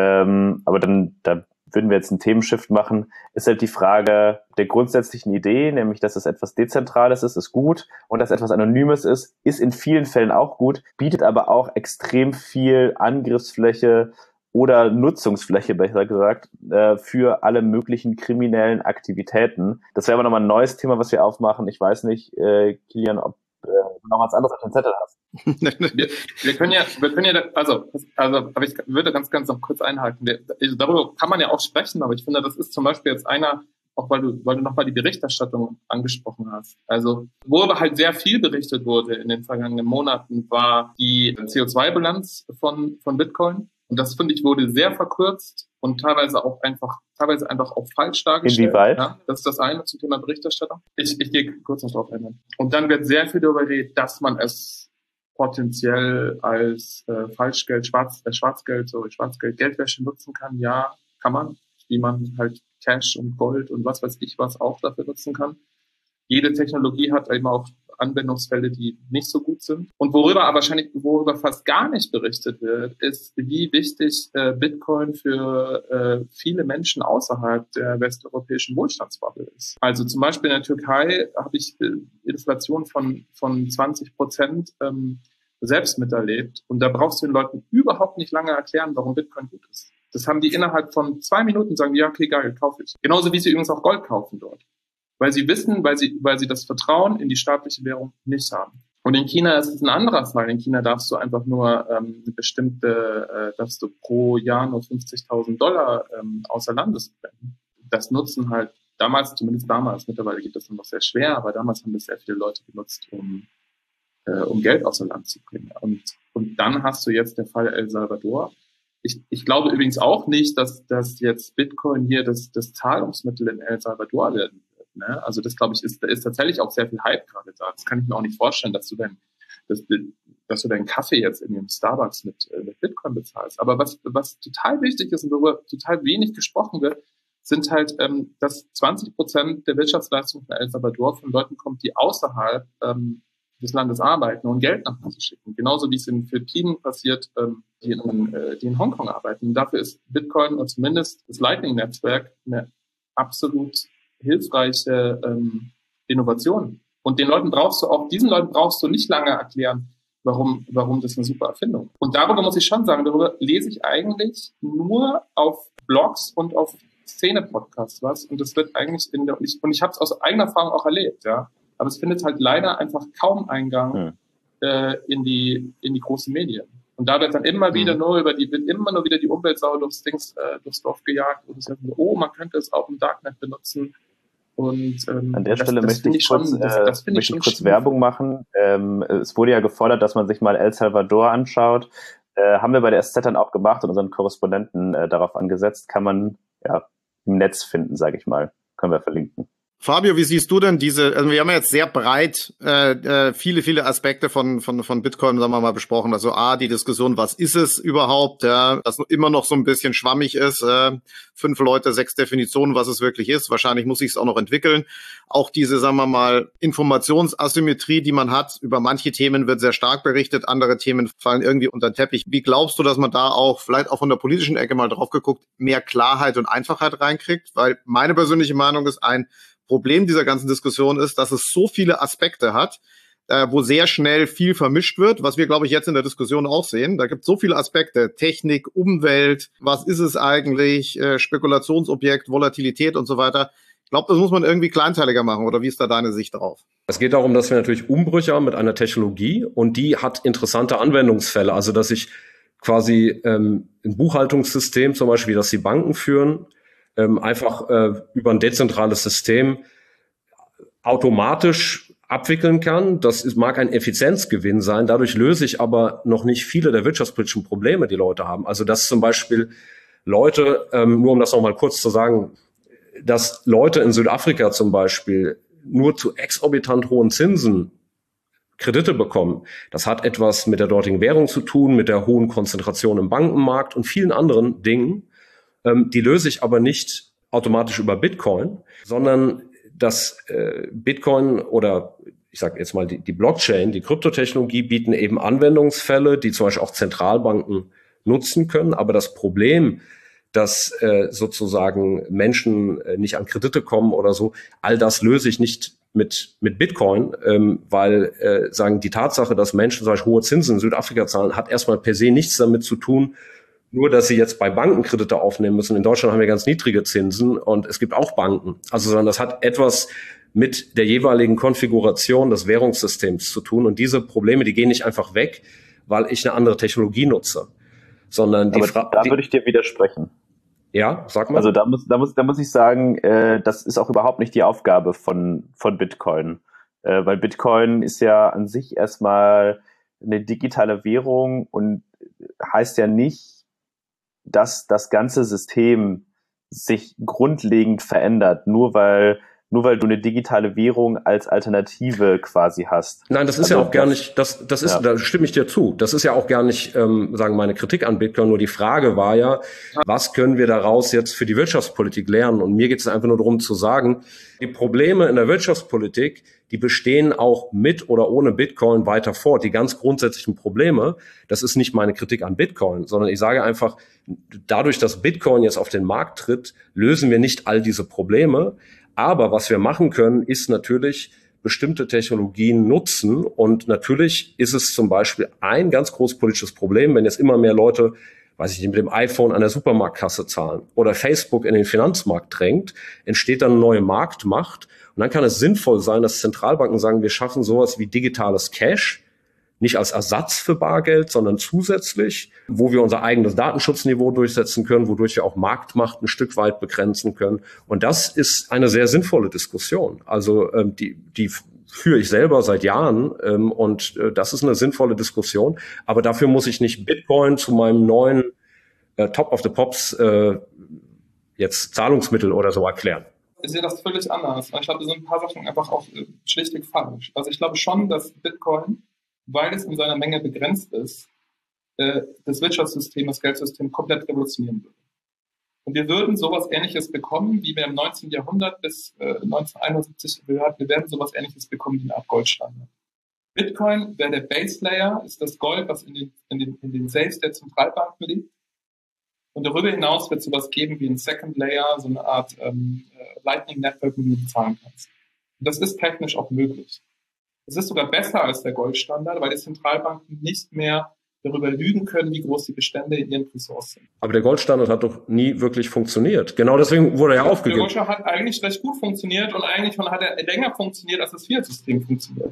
aber da würden wir jetzt einen Themenshift machen, ist halt die Frage der grundsätzlichen Idee, nämlich, dass es etwas Dezentrales ist gut und dass etwas Anonymes ist in vielen Fällen auch gut, bietet aber auch extrem viel Angriffsfläche oder Nutzungsfläche, besser gesagt, für alle möglichen kriminellen Aktivitäten. Das wäre aber nochmal ein neues Thema, was wir aufmachen. Ich weiß nicht, Kilian, ob du noch was anderes auf dem Zettel hast. wir können ja, aber ich würde ganz noch kurz einhaken. Darüber kann man ja auch sprechen, aber ich finde, das ist zum Beispiel jetzt einer, auch weil du nochmal die Berichterstattung angesprochen hast. Also, worüber halt sehr viel berichtet wurde in den vergangenen Monaten, war die CO2-Bilanz von Bitcoin. Und das, finde ich, wurde sehr verkürzt und teilweise einfach auch falsch dargestellt. Inwieweit? Ja, das ist das eine zum Thema Berichterstattung. Ich gehe kurz noch drauf ein. Und dann wird sehr viel darüber geredet, dass man es potenziell als Falschgeld, Geldwäsche nutzen kann. Ja, kann man. Wie man halt Cash und Gold und was weiß ich was auch dafür nutzen kann. Jede Technologie hat eben auch Anwendungsfälle, die nicht so gut sind. Und worüber fast gar nicht berichtet wird, ist, wie wichtig Bitcoin für viele Menschen außerhalb der westeuropäischen Wohlstandsbubble ist. Also zum Beispiel in der Türkei habe ich Inflation von 20% selbst miterlebt. Und da brauchst du den Leuten überhaupt nicht lange erklären, warum Bitcoin gut ist. Das haben die innerhalb von 2 Minuten, sagen die, ja, okay, geil, kaufe ich. Genauso wie sie übrigens auch Gold kaufen dort. Weil sie wissen, weil sie das Vertrauen in die staatliche Währung nicht haben. Und in China ist es ein anderer Fall. In China darfst du einfach nur darfst du pro Jahr nur $50.000 außer Landes spenden. Das nutzen halt zumindest damals, mittlerweile geht das noch sehr schwer, aber damals haben das sehr viele Leute genutzt, um Geld außer Land zu bringen. Und dann hast du jetzt der Fall El Salvador. Ich glaube übrigens auch nicht, dass jetzt Bitcoin hier das Zahlungsmittel in El Salvador werden wird. Ne? Also das, glaube ich, ist tatsächlich auch sehr viel Hype gerade da. Das kann ich mir auch nicht vorstellen, dass du deinen Kaffee jetzt in dem Starbucks mit Bitcoin bezahlst. Aber was total wichtig ist und worüber total wenig gesprochen wird, sind halt, dass 20% der Wirtschaftsleistung von El Salvador von Leuten kommt, die außerhalb des Landes arbeiten und Geld nach Hause schicken. Genauso wie es in Philippinen passiert, die in Hongkong arbeiten. Und dafür ist Bitcoin oder zumindest das Lightning-Netzwerk eine absolut hilfreiche Innovation. Und diesen Leuten brauchst du nicht lange erklären, warum das eine super Erfindung ist. Und darüber muss ich schon sagen, darüber lese ich eigentlich nur auf Blogs und auf Szene-Podcasts was. Und das wird eigentlich und ich habe es aus eigener Erfahrung auch erlebt, ja. Aber es findet halt leider einfach kaum Eingang in die großen Medien. Und da wird dann immer wieder nur wieder die Umweltsau durchs Dorf gejagt und sagen, man könnte es auch im Darknet benutzen. Und an der Stelle möchte ich kurz Werbung machen. Es wurde ja gefordert, dass man sich mal El Salvador anschaut. Haben wir bei der SZ dann auch gemacht und unseren Korrespondenten darauf angesetzt. Kann man im Netz finden, sage ich mal. Können wir verlinken. Fabio, wie siehst du denn also wir haben ja jetzt sehr breit viele Aspekte von Bitcoin, sagen wir mal, besprochen. Also die Diskussion, was ist es überhaupt, das immer noch so ein bisschen schwammig ist. 5 Leute, 6 Definitionen, was es wirklich ist. Wahrscheinlich muss ich es auch noch entwickeln. Auch diese, sagen wir mal, Informationsasymmetrie, die man hat. Über manche Themen wird sehr stark berichtet, andere Themen fallen irgendwie unter den Teppich. Wie glaubst du, dass man da auch, vielleicht auch von der politischen Ecke mal drauf geguckt, mehr Klarheit und Einfachheit reinkriegt? Weil meine persönliche Meinung ist, ein Problem dieser ganzen Diskussion ist, dass es so viele Aspekte hat, wo sehr schnell viel vermischt wird, was wir, glaube ich, jetzt in der Diskussion auch sehen. Da gibt es so viele Aspekte, Technik, Umwelt, was ist es eigentlich, Spekulationsobjekt, Volatilität und so weiter. Ich glaube, das muss man irgendwie kleinteiliger machen, oder wie ist da deine Sicht drauf? Es geht darum, dass wir natürlich Umbrüche haben mit einer Technologie und die hat interessante Anwendungsfälle. Also, dass ich quasi ein Buchhaltungssystem zum Beispiel, das die Banken führen, einfach über ein dezentrales System automatisch abwickeln kann. Das mag ein Effizienzgewinn sein. Dadurch löse ich aber noch nicht viele der wirtschaftspolitischen Probleme, die Leute haben. Also dass zum Beispiel Leute, nur um das nochmal kurz zu sagen, dass Leute in Südafrika zum Beispiel nur zu exorbitant hohen Zinsen Kredite bekommen. Das hat etwas mit der dortigen Währung zu tun, mit der hohen Konzentration im Bankenmarkt und vielen anderen Dingen. Die löse ich aber nicht automatisch über Bitcoin, sondern das Bitcoin oder ich sage jetzt mal die Blockchain, die Kryptotechnologie bieten eben Anwendungsfälle, die zum Beispiel auch Zentralbanken nutzen können. Aber das Problem, dass sozusagen Menschen nicht an Kredite kommen oder so, all das löse ich nicht mit Bitcoin, weil die Tatsache, dass Menschen zum Beispiel hohe Zinsen in Südafrika zahlen, hat erstmal per se nichts damit zu tun, nur, dass sie jetzt bei Banken Kredite aufnehmen müssen. In Deutschland haben wir ganz niedrige Zinsen und es gibt auch Banken. Also, sondern das hat etwas mit der jeweiligen Konfiguration des Währungssystems zu tun. Und diese Probleme, die gehen nicht einfach weg, weil ich eine andere Technologie nutze, sondern da würde ich dir widersprechen. Ja, sag mal. Also da muss ich sagen, das ist auch überhaupt nicht die Aufgabe von Bitcoin, weil Bitcoin ist ja an sich erstmal eine digitale Währung und heißt ja nicht, dass das ganze System sich grundlegend verändert, nur weil du eine digitale Währung als Alternative quasi hast. Nein, das ist ja auch gar nicht, da stimme ich dir zu. Das ist ja auch gar nicht, meine Kritik an Bitcoin. Nur die Frage war ja, was können wir daraus jetzt für die Wirtschaftspolitik lernen? Und mir geht es einfach nur darum zu sagen, die Probleme in der Wirtschaftspolitik, die bestehen auch mit oder ohne Bitcoin weiter fort. Die ganz grundsätzlichen Probleme, das ist nicht meine Kritik an Bitcoin, sondern ich sage einfach, dadurch, dass Bitcoin jetzt auf den Markt tritt, lösen wir nicht all diese Probleme. Aber was wir machen können, ist natürlich bestimmte Technologien nutzen. Und natürlich ist es zum Beispiel ein ganz großes politisches Problem, wenn jetzt immer mehr Leute, mit dem iPhone an der Supermarktkasse zahlen oder Facebook in den Finanzmarkt drängt, entsteht dann eine neue Marktmacht. Und dann kann es sinnvoll sein, dass Zentralbanken sagen, wir schaffen sowas wie digitales Cash, nicht als Ersatz für Bargeld, sondern zusätzlich, wo wir unser eigenes Datenschutzniveau durchsetzen können, wodurch wir auch Marktmacht ein Stück weit begrenzen können. Und das ist eine sehr sinnvolle Diskussion. Also die führe ich selber seit Jahren und das ist eine sinnvolle Diskussion. Aber dafür muss ich nicht Bitcoin zu meinem neuen Top of the Pops jetzt Zahlungsmittel oder so erklären. Ich sehe das völlig anders. Ich glaube, da sind ein paar Sachen einfach auch schlichtweg falsch. Also ich glaube schon, dass Bitcoin, weil es in seiner Menge begrenzt ist, das Wirtschaftssystem, das Geldsystem komplett revolutionieren würde. Und wir würden sowas Ähnliches bekommen, wie wir im 19. Jahrhundert bis 1971 gehört. Wir werden sowas Ähnliches bekommen wie eine Art Goldstandard. Bitcoin wäre der Base Layer, ist das Gold, was in den Safes der Zentralbanken liegt. Und darüber hinaus wird es sowas geben wie ein Second Layer, so eine Art Lightning Network, mit dem du bezahlen kannst. Und das ist technisch auch möglich. Es ist sogar besser als der Goldstandard, weil die Zentralbanken nicht mehr darüber lügen können, wie groß die Bestände in ihren Ressourcen sind. Aber der Goldstandard hat doch nie wirklich funktioniert. Genau deswegen wurde er ja aufgegeben. Der Goldstandard hat eigentlich recht gut funktioniert und eigentlich hat er länger funktioniert, als das Fiat-System funktioniert.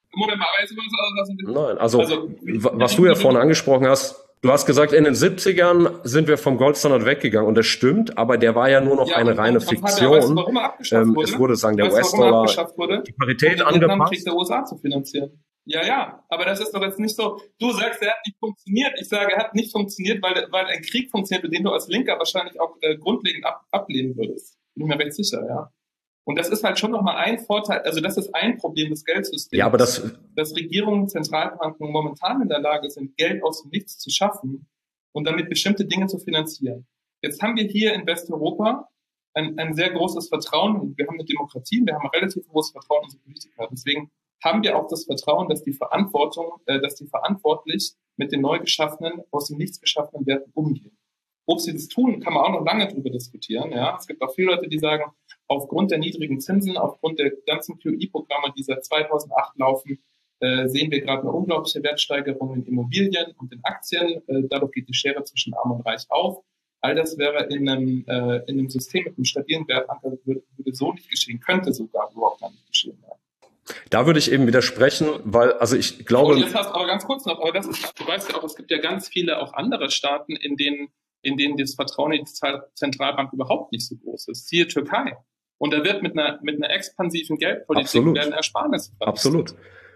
Nein, also was du ja vorhin angesprochen hast, du hast gesagt, in den 70ern sind wir vom Goldstandard weggegangen und das stimmt, aber der war ja nur noch eine reine Fiktion. Weißt du, warum er abgeschafft wurde? Es wurde sagen, der US-Dollar, die Parität angepasst. Krieg der USA zu finanzieren. Ja, aber das ist doch jetzt nicht so, du sagst, er hat nicht funktioniert. Ich sage, er hat nicht funktioniert, weil ein Krieg funktioniert, den du als Linker wahrscheinlich auch grundlegend ablehnen würdest. Bin mir recht sicher, ja. Und das ist halt schon nochmal ein Vorteil, also das ist ein Problem des Geldsystems. Ja, aber dass Regierungen, Zentralbanken momentan in der Lage sind, Geld aus dem Nichts zu schaffen und damit bestimmte Dinge zu finanzieren. Jetzt haben wir hier in Westeuropa ein sehr großes Vertrauen. Wir haben eine Demokratie, wir haben ein relativ hohes Vertrauen in unsere Politiker. Deswegen haben wir auch das Vertrauen, dass die verantwortlich mit den neu geschaffenen, aus dem Nichts geschaffenen Werten umgehen. Ob sie das tun, kann man auch noch lange drüber diskutieren. Ja, es gibt auch viele Leute, die sagen, aufgrund der niedrigen Zinsen, aufgrund der ganzen QE-Programme, die seit 2008 laufen, sehen wir gerade eine unglaubliche Wertsteigerung in Immobilien und in Aktien. Dadurch geht die Schere zwischen Arm und Reich auf. All das wäre in einem System mit einem stabilen Wertanker würde so nicht geschehen, könnte sogar überhaupt gar nicht geschehen. Ja. Da würde ich eben widersprechen, weil, also ich glaube... Und jetzt hast aber ganz kurz noch, aber das ist, du weißt ja auch, es gibt ja ganz viele auch andere Staaten, in denen das Vertrauen in die Zentralbank überhaupt nicht so groß ist. Siehe Türkei. Und da wird mit einer expansiven Geldpolitik werden Ersparnisse Absolut.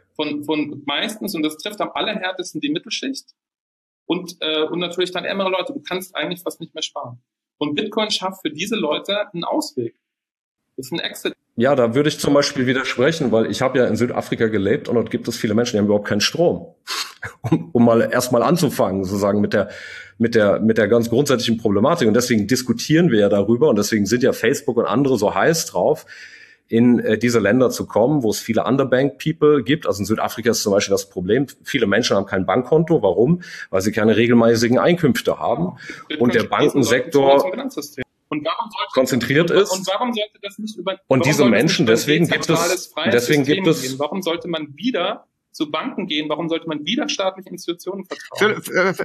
Von meistens, und das trifft am allerhärtesten die Mittelschicht und natürlich dann ärmere Leute. Du kannst eigentlich fast nicht mehr sparen. Und Bitcoin schafft für diese Leute einen Ausweg. Das ist ein Exit. Ja, da würde ich zum Beispiel widersprechen, weil ich habe ja in Südafrika gelebt und dort gibt es viele Menschen, die haben überhaupt keinen Strom. Um mal erstmal anzufangen, sozusagen mit der ganz grundsätzlichen Problematik. Und deswegen diskutieren wir ja darüber und deswegen sind ja Facebook und andere so heiß drauf, in diese Länder zu kommen, wo es viele Underbanked People gibt. Also in Südafrika ist zum Beispiel das Problem, viele Menschen haben kein Bankkonto. Warum? Weil sie keine regelmäßigen Einkünfte haben. Und der Bankensektor konzentriert ist. Und warum sollte das nicht und diese Menschen, deswegen gibt es warum sollte man wieder zu Banken gehen? Warum sollte man wieder staatlichen Institutionen vertrauen?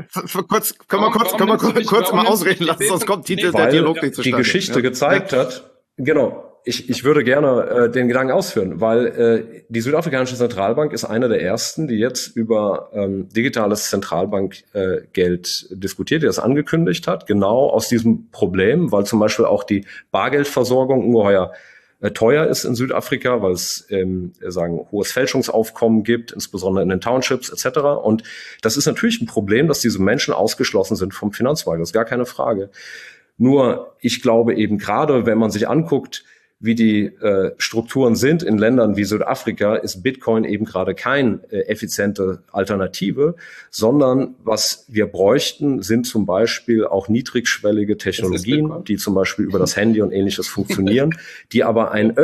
Können wir kurz mal ausreden lassen, sonst kommt der Dialog nicht zustande. Die Geschichte gezeigt hat, genau, ich würde gerne den Gedanken ausführen, weil die südafrikanische Zentralbank ist eine der ersten, die jetzt über digitales Zentralbankgeld diskutiert, die das angekündigt hat, genau aus diesem Problem, weil zum Beispiel auch die Bargeldversorgung ungeheuer teuer ist in Südafrika, weil es hohes Fälschungsaufkommen gibt, insbesondere in den Townships etc. Und das ist natürlich ein Problem, dass diese Menschen ausgeschlossen sind vom Finanzmarkt. Das ist gar keine Frage. Nur ich glaube eben gerade, wenn man sich anguckt, wie die Strukturen sind in Ländern wie Südafrika, ist Bitcoin eben gerade keine effiziente Alternative, sondern was wir bräuchten, sind zum Beispiel auch niedrigschwellige Technologien, die zum Beispiel über das Handy und Ähnliches funktionieren, die aber einen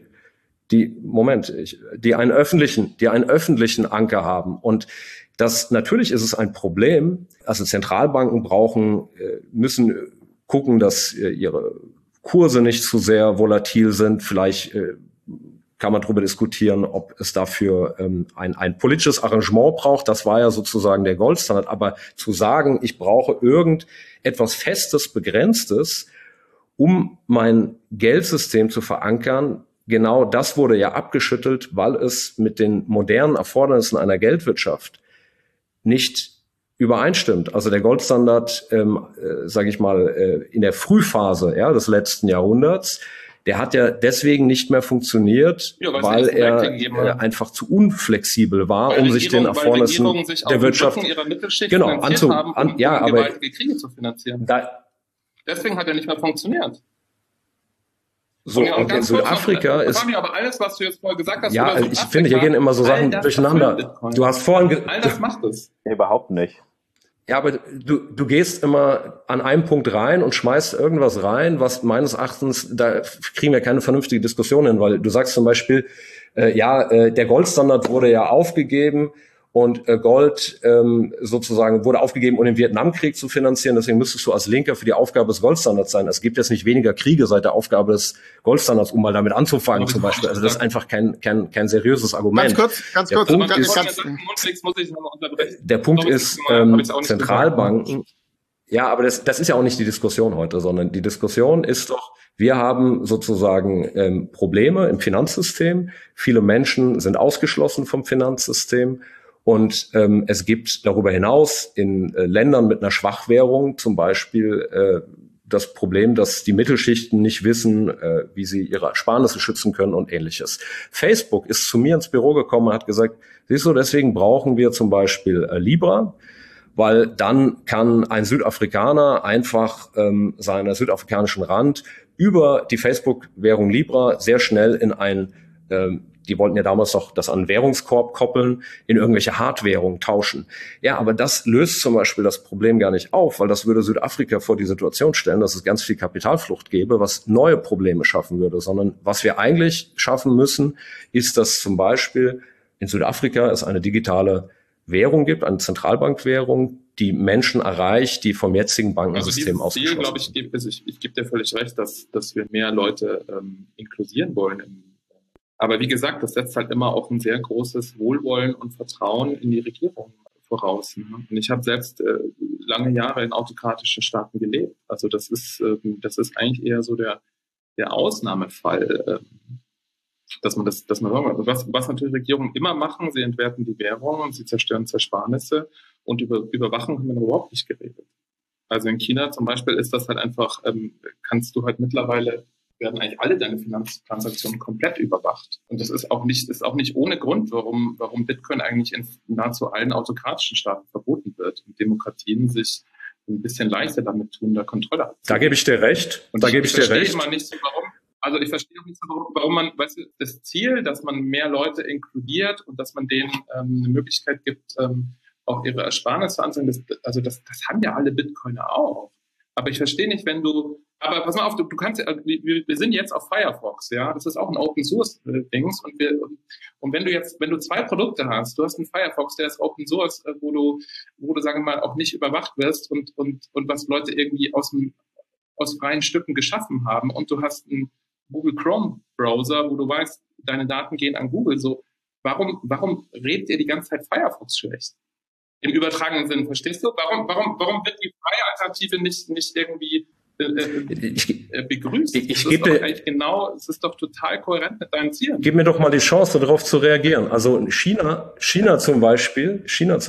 öffentlichen Anker haben. Und natürlich ist es ein Problem. Also Zentralbanken müssen gucken, dass ihre Kurse nicht zu sehr volatil sind. Vielleicht kann man darüber diskutieren, ob es dafür ein politisches Arrangement braucht. Das war ja sozusagen der Goldstandard. Aber zu sagen, ich brauche irgendetwas Festes, Begrenztes, um mein Geldsystem zu verankern, genau das wurde ja abgeschüttelt, weil es mit den modernen Erfordernissen einer Geldwirtschaft nicht übereinstimmt. Also der Goldstandard, sage ich mal, in der Frühphase des letzten Jahrhunderts, der hat ja deswegen nicht mehr funktioniert, weil er einfach zu unflexibel war, um sich den Erfordernissen der Wirtschaft Kriege zu finanzieren. Deswegen hat er nicht mehr funktioniert. So, und in Südafrika ist... Aber alles, was du jetzt vorher gesagt hast... Ja, ich finde, hier gehen immer so Sachen durcheinander. Du hast vorhin... All das macht es. Überhaupt nicht. Ja, aber du gehst immer an einem Punkt rein und schmeißt irgendwas rein, was meines Erachtens, da kriegen wir keine vernünftige Diskussion hin, weil du sagst zum Beispiel, der Goldstandard wurde ja aufgegeben und Gold sozusagen wurde aufgegeben, um den Vietnamkrieg zu finanzieren. Deswegen müsstest du als Linker für die Aufgabe des Goldstandards sein. Es gibt jetzt nicht weniger Kriege seit der Aufgabe des Goldstandards, um mal damit anzufangen zum Beispiel. Also das ist einfach kein seriöses Argument. Ganz kurz. Der Punkt ist, Zentralbanken. Ja, aber das ist ja auch nicht die Diskussion heute, sondern die Diskussion ist doch, wir haben sozusagen Probleme im Finanzsystem. Viele Menschen sind ausgeschlossen vom Finanzsystem. Und es gibt darüber hinaus in Ländern mit einer Schwachwährung zum Beispiel das Problem, dass die Mittelschichten nicht wissen, wie sie ihre Ersparnisse schützen können und Ähnliches. Facebook ist zu mir ins Büro gekommen und hat gesagt, siehst du, deswegen brauchen wir zum Beispiel Libra, weil dann kann ein Südafrikaner einfach seinen südafrikanischen Rand über die Facebook-Währung Libra sehr schnell in ein die wollten ja damals noch das an Währungskorb koppeln, in irgendwelche Hardwährung tauschen. Ja, aber das löst zum Beispiel das Problem gar nicht auf, weil das würde Südafrika vor die Situation stellen, dass es ganz viel Kapitalflucht gäbe, was neue Probleme schaffen würde. Sondern was wir eigentlich schaffen müssen, ist, dass zum Beispiel in Südafrika es eine digitale Währung gibt, eine Zentralbankwährung, die Menschen erreicht, die vom jetzigen Bankensystem ausgeschlossen sind. Also dieses Ziel, ich gebe dir völlig recht, dass wir mehr Leute inklusieren wollen. Aber wie gesagt, das setzt halt immer auch ein sehr großes Wohlwollen und Vertrauen in die Regierung voraus. Ne? Und ich habe selbst lange Jahre in autokratischen Staaten gelebt. Also das ist eigentlich eher so der Ausnahmefall, dass man was natürlich Regierungen immer machen, sie entwerten die Währung und sie zerstören Zersparnisse und über Überwachung haben wir überhaupt nicht geredet. Also in China zum Beispiel ist das halt einfach, kannst du halt mittlerweile werden eigentlich alle deine Finanztransaktionen komplett überwacht. Und das ist auch nicht ohne Grund, warum Bitcoin eigentlich in nahezu allen autokratischen Staaten verboten wird und Demokratien sich ein bisschen leichter damit tun, da Kontrolle abzunehmen. Da gebe ich dir recht. Und ich verstehe immer nicht so, warum. Also ich verstehe auch nicht so, warum man, weißt du, das Ziel, dass man mehr Leute inkludiert und dass man denen eine Möglichkeit gibt, auch ihre Ersparnisse anzunehmen, das haben ja alle Bitcoiner auch. Aber ich verstehe nicht, aber pass mal auf, du kannst, wir sind jetzt auf Firefox, ja, das ist auch ein Open Source Dings und wenn du zwei Produkte hast, du hast einen Firefox, der ist Open Source, wo du, sagen wir mal, auch nicht überwacht wirst und was Leute irgendwie aus freien Stücken geschaffen haben und du hast einen Google Chrome Browser, wo du weißt, deine Daten gehen an Google, so, warum redet ihr die ganze Zeit Firefox schlecht? Im übertragenen Sinn, verstehst du? Warum wird die freie Alternative nicht irgendwie begrüßt? Es ist doch total kohärent mit deinen Zielen. Gib mir doch mal die Chance, darauf zu reagieren. Also China zum Beispiel,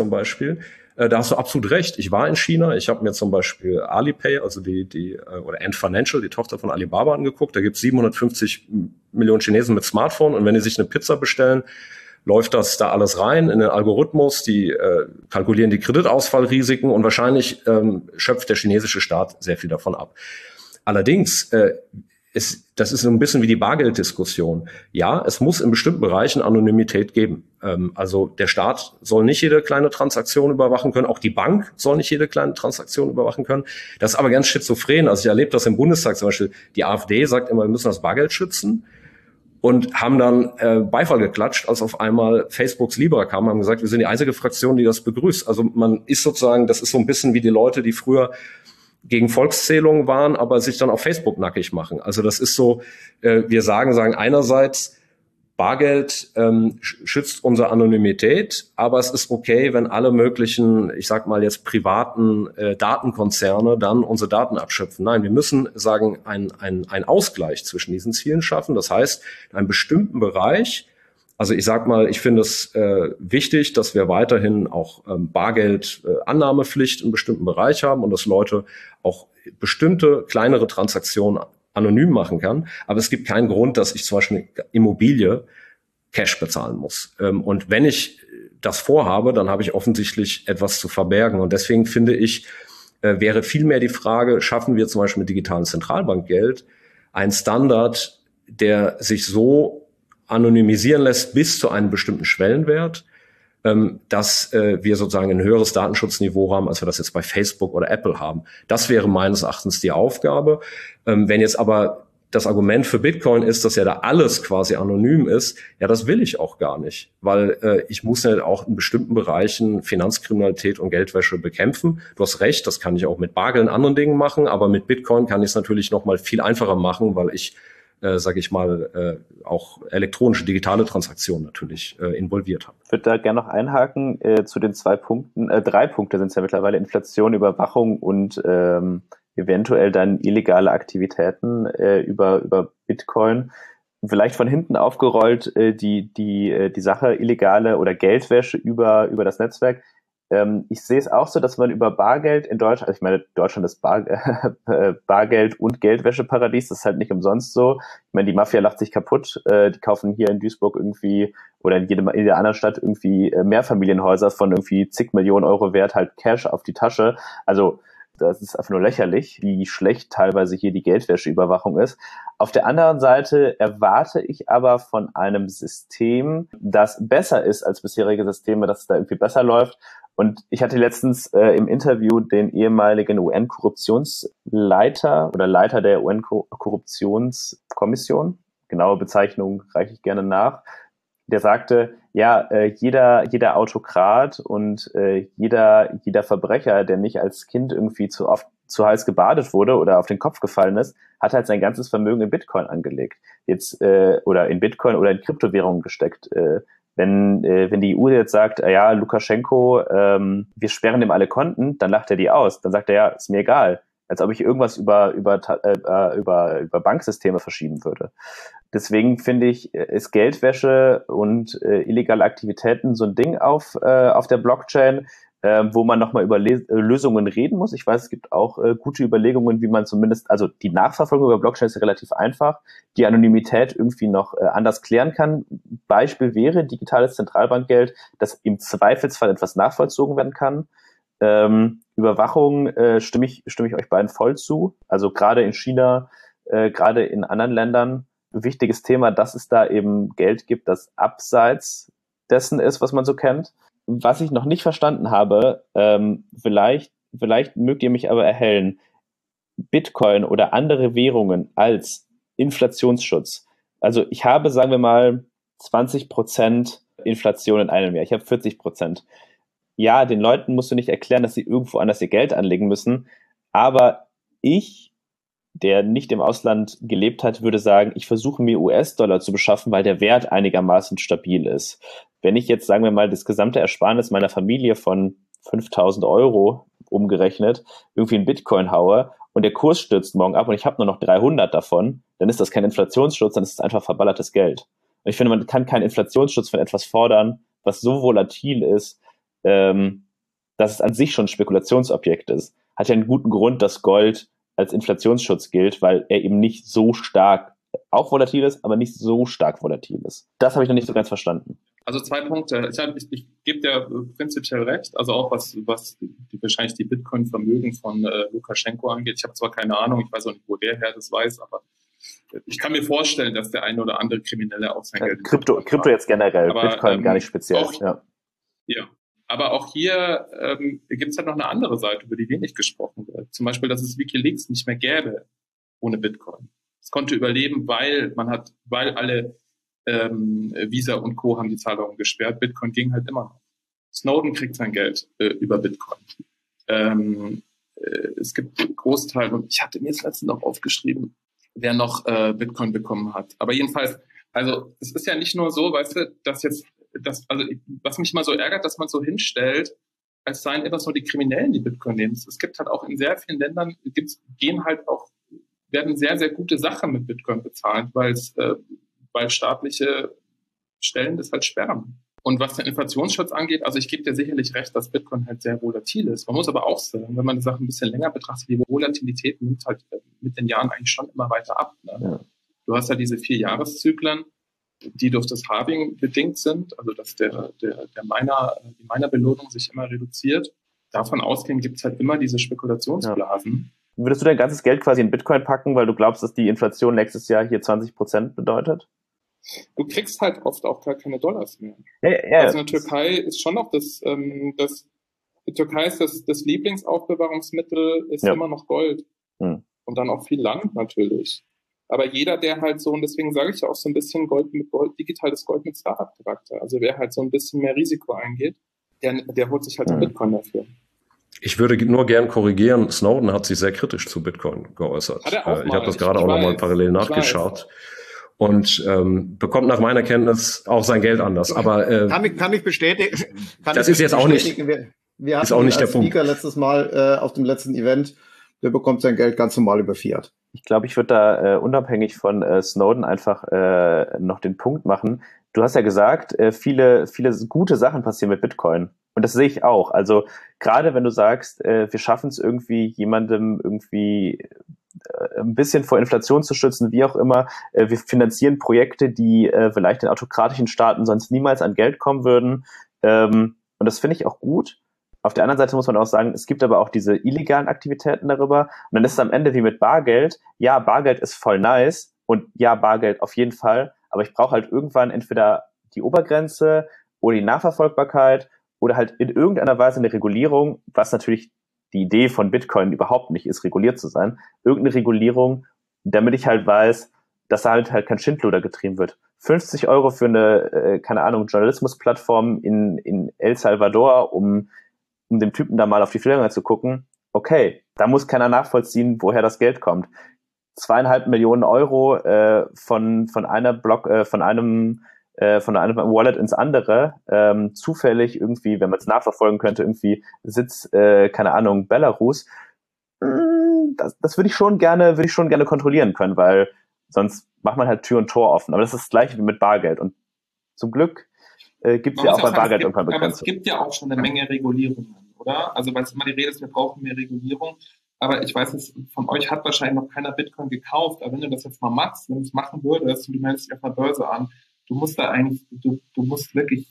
da hast du absolut recht. Ich war in China, ich habe mir zum Beispiel Alipay, also oder Ant Financial, die Tochter von Alibaba, angeguckt. Da gibt es 750 Millionen Chinesen mit Smartphone und wenn die sich eine Pizza bestellen, läuft das da alles rein in den Algorithmus, die kalkulieren die Kreditausfallrisiken und wahrscheinlich schöpft der chinesische Staat sehr viel davon ab. Allerdings, das ist so ein bisschen wie die Bargelddiskussion. Ja, es muss in bestimmten Bereichen Anonymität geben. Also der Staat soll nicht jede kleine Transaktion überwachen können, auch die Bank soll nicht jede kleine Transaktion überwachen können. Das ist aber ganz schizophren. Also ich erlebe das im Bundestag zum Beispiel. Die AfD sagt immer, wir müssen das Bargeld schützen. Und haben dann Beifall geklatscht, als auf einmal Facebooks Libra kam, haben gesagt, wir sind die einzige Fraktion, die das begrüßt. Also man ist sozusagen, das ist so ein bisschen wie die Leute, die früher gegen Volkszählungen waren, aber sich dann auf Facebook nackig machen. Also das ist so, wir sagen einerseits, Bargeld schützt unsere Anonymität, aber es ist okay, wenn alle möglichen, ich sag mal jetzt privaten Datenkonzerne dann unsere Daten abschöpfen. Nein, wir müssen sagen, ein Ausgleich zwischen diesen Zielen schaffen. Das heißt, in einem bestimmten Bereich, also ich sag mal, ich finde es wichtig, dass wir weiterhin auch Bargeldannahmepflicht in bestimmten Bereich haben und dass Leute auch bestimmte kleinere Transaktionen anonym machen kann, aber es gibt keinen Grund, dass ich zum Beispiel Immobilie Cash bezahlen muss. Und wenn ich das vorhabe, dann habe ich offensichtlich etwas zu verbergen. Und deswegen finde ich, wäre vielmehr die Frage, schaffen wir zum Beispiel mit digitalen Zentralbankgeld einen Standard, der sich so anonymisieren lässt bis zu einem bestimmten Schwellenwert, dass wir sozusagen ein höheres Datenschutzniveau haben, als wir das jetzt bei Facebook oder Apple haben. Das wäre meines Erachtens die Aufgabe. Wenn jetzt aber das Argument für Bitcoin ist, dass ja da alles quasi anonym ist, ja, das will ich auch gar nicht, weil ich muss ja auch in bestimmten Bereichen Finanzkriminalität und Geldwäsche bekämpfen. Du hast recht, das kann ich auch mit Bargeld und anderen Dingen machen, aber mit Bitcoin kann ich es natürlich noch mal viel einfacher machen, weil ich, sage ich mal, auch elektronische, digitale Transaktionen natürlich involviert habe. Ich würde da gerne noch einhaken zu den 2 Punkten. 3 Punkte sind es ja mittlerweile: Inflation, Überwachung und eventuell dann illegale Aktivitäten über Bitcoin. Vielleicht von hinten aufgerollt die Sache illegale oder Geldwäsche über das Netzwerk. Ich sehe es auch so, dass man über Bargeld in Deutschland, also ich meine, Deutschland ist Bargeld- und Geldwäscheparadies, das ist halt nicht umsonst so. Ich meine, die Mafia lacht sich kaputt, die kaufen hier in Duisburg irgendwie oder in jeder anderen Stadt irgendwie Mehrfamilienhäuser von irgendwie zig Millionen Euro wert, halt Cash auf die Tasche. Also das ist einfach nur lächerlich, wie schlecht teilweise hier die Geldwäscheüberwachung ist. Auf der anderen Seite erwarte ich aber von einem System, das besser ist als bisherige Systeme, dass es da irgendwie besser läuft. Und ich hatte letztens im Interview den ehemaligen UN-Korruptionsleiter oder Leiter der UN-Korruptionskommission, genaue Bezeichnung reiche ich gerne nach, der sagte, ja, jeder Autokrat und jeder Verbrecher, der nicht als Kind irgendwie zu oft zu heiß gebadet wurde oder auf den Kopf gefallen ist, hat halt sein ganzes Vermögen in Bitcoin angelegt. Jetzt oder in Bitcoin oder in Kryptowährungen gesteckt. Wenn die EU jetzt sagt, ja, Lukaschenko, wir sperren dem alle Konten, dann lacht er die aus. Dann sagt er, ja, ist mir egal. Als ob ich irgendwas über Banksysteme verschieben würde. Deswegen finde ich, ist Geldwäsche und illegale Aktivitäten so ein Ding auf der Blockchain, wo man nochmal über Lösungen reden muss. Ich weiß, es gibt auch gute Überlegungen, wie man zumindest, also die Nachverfolgung über Blockchain ist ja relativ einfach, die Anonymität irgendwie noch anders klären kann. Beispiel wäre digitales Zentralbankgeld, das im Zweifelsfall etwas nachvollzogen werden kann. Überwachung stimme ich euch beiden voll zu. Also gerade in China, gerade in anderen Ländern, wichtiges Thema, dass es da eben Geld gibt, das abseits dessen ist, was man so kennt. Was ich noch nicht verstanden habe, vielleicht mögt ihr mich aber erhellen, Bitcoin oder andere Währungen als Inflationsschutz. Also ich habe, sagen wir mal, 20% Inflation in einem Jahr. Ich habe 40%. Ja, den Leuten musst du nicht erklären, dass sie irgendwo anders ihr Geld anlegen müssen, aber ich, der nicht im Ausland gelebt hat, würde sagen, ich versuche mir US-Dollar zu beschaffen, weil der Wert einigermaßen stabil ist. Wenn ich jetzt, sagen wir mal, das gesamte Ersparnis meiner Familie von 5.000 Euro umgerechnet irgendwie in Bitcoin haue und der Kurs stürzt morgen ab und ich habe nur noch 300 davon, dann ist das kein Inflationsschutz, dann ist es einfach verballertes Geld. Und ich finde, man kann keinen Inflationsschutz von etwas fordern, was so volatil ist, dass es an sich schon ein Spekulationsobjekt ist. Hat ja einen guten Grund, dass Gold als Inflationsschutz gilt, weil er eben nicht so stark, auch volatil ist, aber nicht so stark volatil ist. Das habe ich noch nicht so ganz verstanden. Also 2 Punkte. Ich gebe dir prinzipiell recht, also auch was wahrscheinlich die Bitcoin-Vermögen von Lukaschenko angeht. Ich habe zwar keine Ahnung, ich weiß auch nicht, wo der Herr das weiß, aber ich kann mir vorstellen, dass der eine oder andere Kriminelle auch sein Geld... Krypto jetzt generell, aber, Bitcoin gar nicht speziell. Auch, ja. Aber auch hier gibt es halt noch eine andere Seite, über die wenig gesprochen wird. Zum Beispiel, dass es WikiLeaks nicht mehr gäbe ohne Bitcoin. Es konnte überleben, weil alle Visa und Co. haben die Zahlungen gesperrt. Bitcoin ging halt immer noch. Snowden kriegt sein Geld über Bitcoin. Es gibt einen Großteil, und ich hatte mir das letzte noch aufgeschrieben, wer noch Bitcoin bekommen hat. Aber jedenfalls, also es ist ja nicht nur so, weißt du, dass jetzt was mich mal so ärgert, dass man so hinstellt, als seien etwas nur die Kriminellen, die Bitcoin nehmen. Es gibt halt auch in sehr vielen Ländern, werden sehr, sehr gute Sachen mit Bitcoin bezahlt, weil staatliche Stellen das halt sperren. Und was den Inflationsschutz angeht, also ich gebe dir sicherlich recht, dass Bitcoin halt sehr volatil ist. Man muss aber auch sagen, wenn man die Sache ein bisschen länger betrachtet, die Volatilität nimmt halt mit den Jahren eigentlich schon immer weiter ab. Ne? Ja. Du hast ja diese 4 Jahreszyklen, die durch das Halving bedingt sind, also dass die Minerbelohnung sich immer reduziert. Davon ausgehend gibt es halt immer diese Spekulationsblasen. Ja. Würdest du dein ganzes Geld quasi in Bitcoin packen, weil du glaubst, dass die Inflation nächstes Jahr hier 20% bedeutet? du kriegst halt oft auch gar keine Dollars mehr. Ja. Also in der Türkei ist schon noch die Türkei ist das Lieblingsaufbewahrungsmittel ist immer noch Gold. Und dann auch viel Land natürlich. Aber jeder, der halt so, und deswegen sage ich ja auch so ein bisschen Gold mit Gold, digitales Gold mit Startup-Charakter. Also wer halt so ein bisschen mehr Risiko eingeht, der holt sich halt den Bitcoin dafür. Ich würde nur gern korrigieren, Snowden hat sich sehr kritisch zu Bitcoin geäußert. Hat er auch ich habe das gerade auch nochmal parallel nachgeschaut. Und bekommt nach meiner Kenntnis auch sein Geld anders. Aber kann ich bestätigen. Das ist jetzt auch nicht. Wir hatten ihn als Speaker letztes Mal auf dem letzten Event. Der bekommt sein Geld ganz normal über Fiat. Ich glaube, ich würde da unabhängig von Snowden einfach noch den Punkt machen. Du hast ja gesagt, viele gute Sachen passieren mit Bitcoin. Und das sehe ich auch. Also gerade wenn du sagst, wir schaffen es irgendwie, jemandem irgendwie ein bisschen vor Inflation zu schützen, wie auch immer. Wir finanzieren Projekte, die vielleicht in autokratischen Staaten sonst niemals an Geld kommen würden. Und das finde ich auch gut. Auf der anderen Seite muss man auch sagen, es gibt aber auch diese illegalen Aktivitäten darüber. Und dann ist es am Ende wie mit Bargeld. Ja, Bargeld ist voll nice. Und ja, Bargeld auf jeden Fall. Aber ich brauche halt irgendwann entweder die Obergrenze oder die Nachverfolgbarkeit oder halt in irgendeiner Weise eine Regulierung, was natürlich die Idee von Bitcoin überhaupt nicht ist, reguliert zu sein. Irgendeine Regulierung, damit ich halt weiß, dass da halt kein Schindluder getrieben wird. 50 € für eine, keine Ahnung, Journalismusplattform in El Salvador, um dem Typen da mal auf die Finger zu gucken. Okay, da muss keiner nachvollziehen, woher das Geld kommt. 2,5 Millionen € von einem Wallet ins andere, zufällig irgendwie, wenn man es nachverfolgen könnte, irgendwie Sitz, keine Ahnung, Belarus. Das würde ich schon gerne kontrollieren können, weil sonst macht man halt Tür und Tor offen. Aber das ist das Gleiche wie mit Bargeld. Und zum Glück gibt es ja auch bei Bargeld irgendwann Begrenzung. Aber es gibt ja auch schon eine Menge Regulierungen, oder? Also weil es immer die Rede ist, wir brauchen mehr Regulierung. Aber ich weiß, dass von euch hat wahrscheinlich noch keiner Bitcoin gekauft. Aber wenn du das jetzt mal machst, wenn du es machen würdest und du meldest dich auf der Börse an, du musst da eigentlich, du musst wirklich,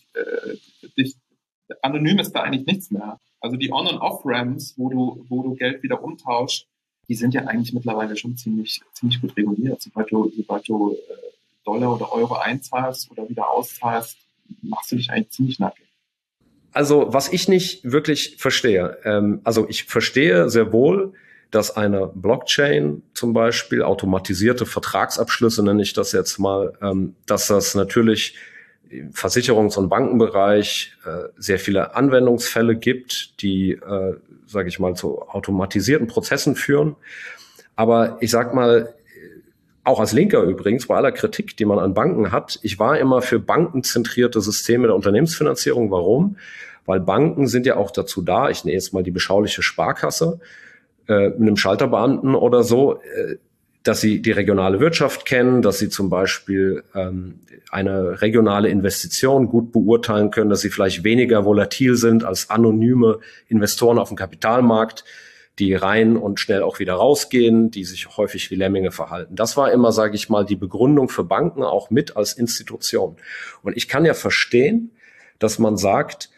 anonym ist da eigentlich nichts mehr. Also die On- und Off-Ramps, wo du Geld wieder umtauscht, die sind ja eigentlich mittlerweile schon ziemlich gut reguliert. Sobald du Dollar oder Euro einzahlst oder wieder auszahlst, machst du dich eigentlich ziemlich nackig. Also was ich nicht wirklich verstehe, also ich verstehe sehr wohl, dass eine Blockchain zum Beispiel automatisierte Vertragsabschlüsse, nenne ich das jetzt mal, dass das natürlich im Versicherungs- und Bankenbereich sehr viele Anwendungsfälle gibt, die, sage ich mal, zu automatisierten Prozessen führen. Aber ich sag mal, auch als Linker übrigens, bei aller Kritik, die man an Banken hat, ich war immer für bankenzentrierte Systeme der Unternehmensfinanzierung. Warum? Weil Banken sind ja auch dazu da, ich nehme jetzt mal die beschauliche Sparkasse, mit einem Schalterbeamten oder so, dass sie die regionale Wirtschaft kennen, dass sie zum Beispiel eine regionale Investition gut beurteilen können, dass sie vielleicht weniger volatil sind als anonyme Investoren auf dem Kapitalmarkt, die rein und schnell auch wieder rausgehen, die sich häufig wie Lemminge verhalten. Das war immer, sage ich mal, die Begründung für Banken auch mit als Institution. Und ich kann ja verstehen, dass man sagt,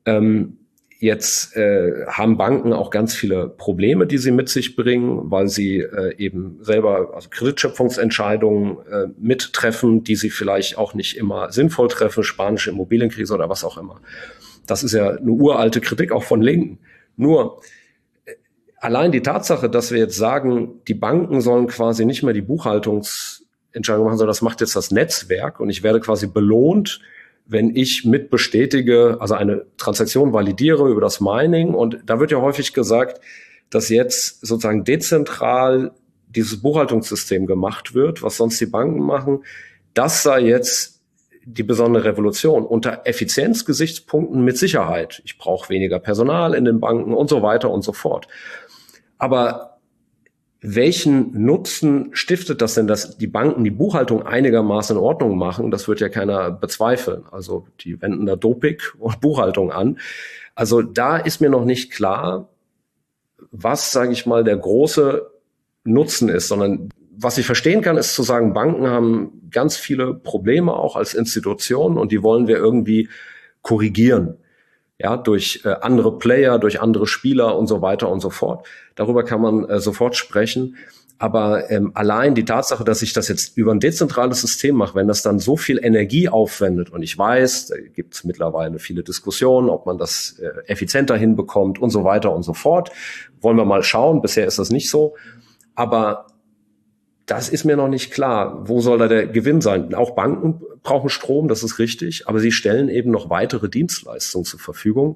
jetzt haben Banken auch ganz viele Probleme, die sie mit sich bringen, weil sie eben selber also Kreditschöpfungsentscheidungen mittreffen, die sie vielleicht auch nicht immer sinnvoll treffen, spanische Immobilienkrise oder was auch immer. Das ist ja eine uralte Kritik auch von Linken. Nur allein die Tatsache, dass wir jetzt sagen, die Banken sollen quasi nicht mehr die Buchhaltungsentscheidung machen, sondern das macht jetzt das Netzwerk und ich werde quasi belohnt, wenn ich mitbestätige, also eine Transaktion validiere über das Mining. Und da wird ja häufig gesagt, dass jetzt sozusagen dezentral dieses Buchhaltungssystem gemacht wird, was sonst die Banken machen. Das sei jetzt die besondere Revolution. Unter Effizienzgesichtspunkten mit Sicherheit. Ich brauche weniger Personal in den Banken und so weiter und so fort. Aber welchen Nutzen stiftet das denn, dass die Banken die Buchhaltung einigermaßen in Ordnung machen? Das wird ja keiner bezweifeln. Also die wenden da Dopik und Buchhaltung an. Also da ist mir noch nicht klar, was, sage ich mal, der große Nutzen ist, sondern was ich verstehen kann, ist zu sagen, Banken haben ganz viele Probleme auch als Institutionen und die wollen wir irgendwie korrigieren. Ja, durch andere Player, durch andere Spieler und so weiter und so fort. Darüber kann man sofort sprechen. Aber allein die Tatsache, dass ich das jetzt über ein dezentrales System mache, wenn das dann so viel Energie aufwendet, und ich weiß, da gibt es mittlerweile viele Diskussionen, ob man das effizienter hinbekommt und so weiter und so fort. Wollen wir mal schauen. Bisher ist das nicht so. Aber das ist mir noch nicht klar. Wo soll da der Gewinn sein? Auch Banken brauchen Strom, das ist richtig. Aber sie stellen eben noch weitere Dienstleistungen zur Verfügung.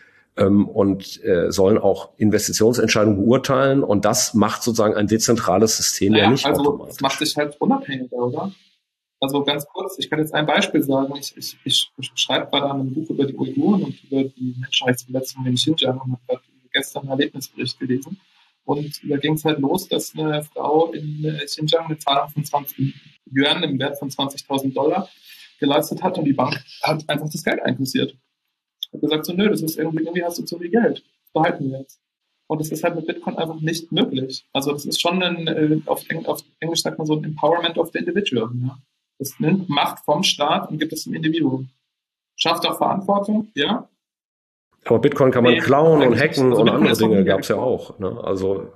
Und sollen auch Investitionsentscheidungen beurteilen. Und das macht sozusagen ein dezentrales System ja nicht automatisch. Das macht dich halt unabhängiger, oder? Also ganz kurz, ich kann jetzt ein Beispiel sagen. Ich schreibe gerade an einem Buch über die Uiguren und über die Menschenrechtsverletzungen in Xinjiang und habe gestern einen Erlebnisbericht gelesen. Und da ging es halt los, dass eine Frau in Xinjiang eine Zahlung von 20 Yuan im Wert von $20.000 geleistet hat und die Bank hat einfach das Geld einkassiert. Hat gesagt, so nö, das ist irgendwie hast du zu viel Geld. Das behalten wir jetzt. Und das ist halt mit Bitcoin einfach nicht möglich. Also das ist schon auf Englisch sagt man so ein Empowerment of the Individual. Ja? Das nimmt Macht vom Staat und gibt es dem Individuum. Schafft auch Verantwortung, ja. Aber Bitcoin kann man klauen und hacken und andere Dinge gab es ja auch. Ne? Also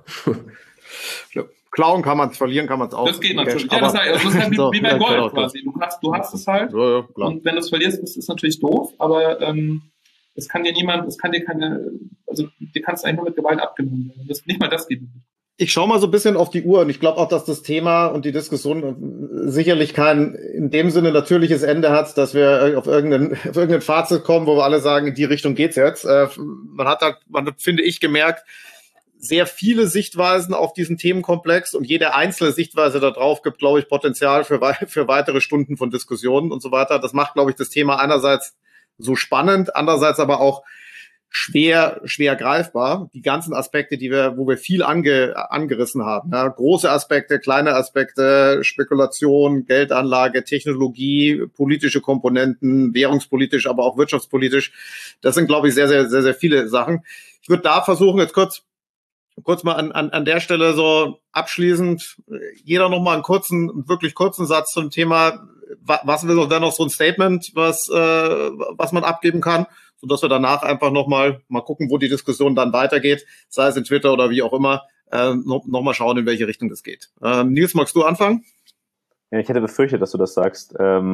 klauen kann man es, verlieren kann man es auch. Das geht natürlich. Ja, das ist halt wie bei Gold quasi. Du hast es halt. Ja, und wenn du es verlierst, ist es natürlich doof, aber es kann dir niemand, dir kannst eigentlich nur mit Gewalt abgenommen werden. Nicht mal das geht nicht. Ich schaue mal so ein bisschen auf die Uhr und ich glaube auch, dass das Thema und die Diskussion sicherlich kein in dem Sinne natürliches Ende hat, dass wir auf irgendein Fazit kommen, wo wir alle sagen, in die Richtung geht's jetzt. Man hat, finde ich, gemerkt, sehr viele Sichtweisen auf diesen Themenkomplex und jede einzelne Sichtweise da drauf gibt, glaube ich, Potenzial für weitere Stunden von Diskussionen und so weiter. Das macht, glaube ich, das Thema einerseits so spannend, andererseits aber auch schwer greifbar. Die ganzen Aspekte, wo wir viel angerissen haben. Ja, große Aspekte, kleine Aspekte, Spekulation, Geldanlage, Technologie, politische Komponenten, währungspolitisch, aber auch wirtschaftspolitisch. Das sind, glaube ich, sehr, sehr, sehr, sehr viele Sachen. Ich würde da versuchen, jetzt kurz mal an der Stelle so abschließend, jeder noch mal einen wirklich kurzen Satz zum Thema, was will denn noch so ein Statement, was man abgeben kann, sodass wir danach einfach noch mal gucken, wo die Diskussion dann weitergeht, sei es in Twitter oder wie auch immer, noch mal schauen, in welche Richtung das geht. Nils, magst du anfangen? Ja, ich hätte befürchtet, dass du das sagst.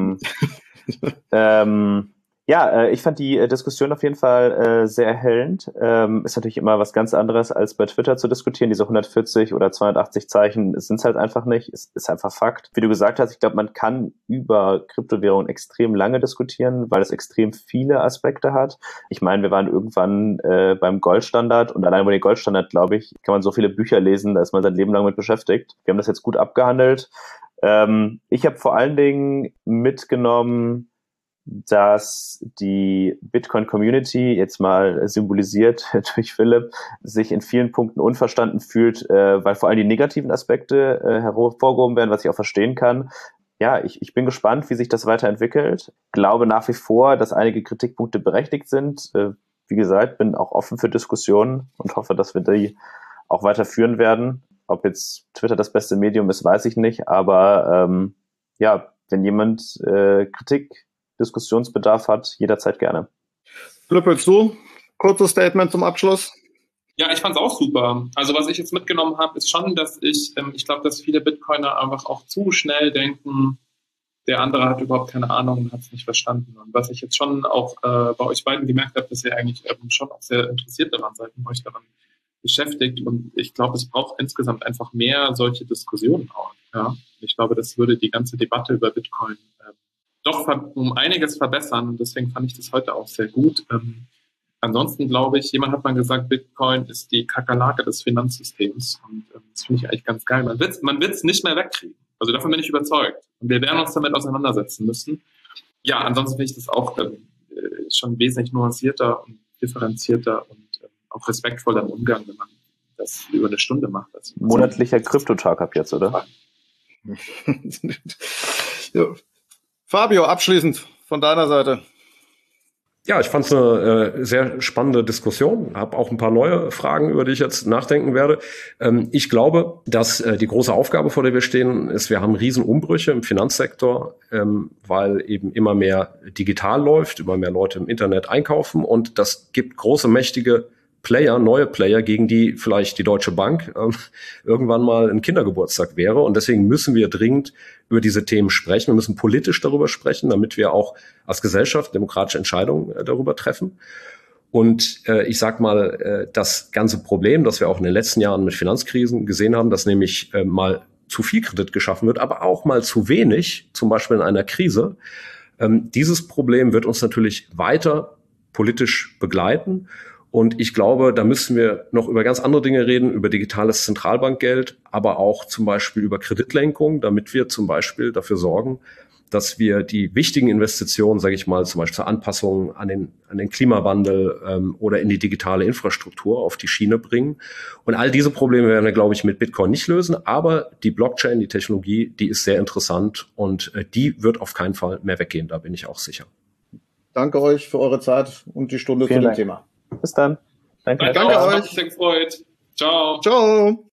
Ich fand die Diskussion auf jeden Fall sehr erhellend. Ist natürlich immer was ganz anderes, als bei Twitter zu diskutieren. Diese 140 oder 280 Zeichen sind es halt einfach nicht. Es ist einfach Fakt. Wie du gesagt hast, ich glaube, man kann über Kryptowährungen extrem lange diskutieren, weil es extrem viele Aspekte hat. Ich meine, wir waren irgendwann beim Goldstandard und allein über den Goldstandard, glaube ich, kann man so viele Bücher lesen, da ist man sein Leben lang mit beschäftigt. Wir haben das jetzt gut abgehandelt. Ich habe vor allen Dingen mitgenommen, dass die Bitcoin-Community, jetzt mal symbolisiert durch Philipp, sich in vielen Punkten unverstanden fühlt, weil vor allem die negativen Aspekte hervorgehoben werden, was ich auch verstehen kann. Ja, ich bin gespannt, wie sich das weiterentwickelt. Glaube nach wie vor, dass einige Kritikpunkte berechtigt sind. Wie gesagt, bin auch offen für Diskussionen und hoffe, dass wir die auch weiterführen werden. Ob jetzt Twitter das beste Medium ist, weiß ich nicht. Aber wenn jemand Diskussionsbedarf hat, jederzeit gerne. Philipp, willst du kurzes Statement zum Abschluss? Ja, ich fand es auch super. Also was ich jetzt mitgenommen habe, ist schon, dass ich glaube, dass viele Bitcoiner einfach auch zu schnell denken, der andere hat überhaupt keine Ahnung und hat es nicht verstanden. Und was ich jetzt schon auch bei euch beiden gemerkt habe, dass ihr eigentlich schon auch sehr interessiert daran seid und euch daran beschäftigt. Und ich glaube, es braucht insgesamt einfach mehr solche Diskussionen auch. Ja? Ich glaube, das würde die ganze Debatte über Bitcoin doch um einiges verbessern und deswegen fand ich das heute auch sehr gut. Ansonsten glaube ich, jemand hat mal gesagt, Bitcoin ist die Kakerlake des Finanzsystems und das finde ich eigentlich ganz geil. Man wird's nicht mehr wegkriegen. Also davon bin ich überzeugt. Und wir werden uns damit auseinandersetzen müssen. Ja, ansonsten finde ich das auch schon wesentlich nuancierter und differenzierter und auch respektvoller im Umgang, wenn man das über eine Stunde macht. Monatlicher Kryptotag ab jetzt, oder? Ja. Fabio, abschließend von deiner Seite. Ja, ich fand es eine sehr spannende Diskussion. Habe auch ein paar neue Fragen, über die ich jetzt nachdenken werde. Ich glaube, dass die große Aufgabe, vor der wir stehen, ist, wir haben Riesenumbrüche im Finanzsektor, weil eben immer mehr digital läuft, immer mehr Leute im Internet einkaufen und das gibt große, mächtige neue Player, gegen die vielleicht die Deutsche Bank irgendwann mal ein Kindergeburtstag wäre. Und deswegen müssen wir dringend über diese Themen sprechen. Wir müssen politisch darüber sprechen, damit wir auch als Gesellschaft demokratische Entscheidungen darüber treffen. Und ich sag mal, das ganze Problem, das wir auch in den letzten Jahren mit Finanzkrisen gesehen haben, dass nämlich mal zu viel Kredit geschaffen wird, aber auch mal zu wenig, zum Beispiel in einer Krise, dieses Problem wird uns natürlich weiter politisch begleiten. Und ich glaube, da müssen wir noch über ganz andere Dinge reden, über digitales Zentralbankgeld, aber auch zum Beispiel über Kreditlenkung, damit wir zum Beispiel dafür sorgen, dass wir die wichtigen Investitionen, sage ich mal, zum Beispiel zur Anpassung an den Klimawandel oder in die digitale Infrastruktur auf die Schiene bringen. Und all diese Probleme werden wir, glaube ich, mit Bitcoin nicht lösen. Aber die Blockchain, die Technologie, die ist sehr interessant und die wird auf keinen Fall mehr weggehen. Da bin ich auch sicher. Danke euch für eure Zeit und die Stunde zu dem Thema. Bis dann. Danke euch. Hat mich sehr gefreut. Ciao. Ciao.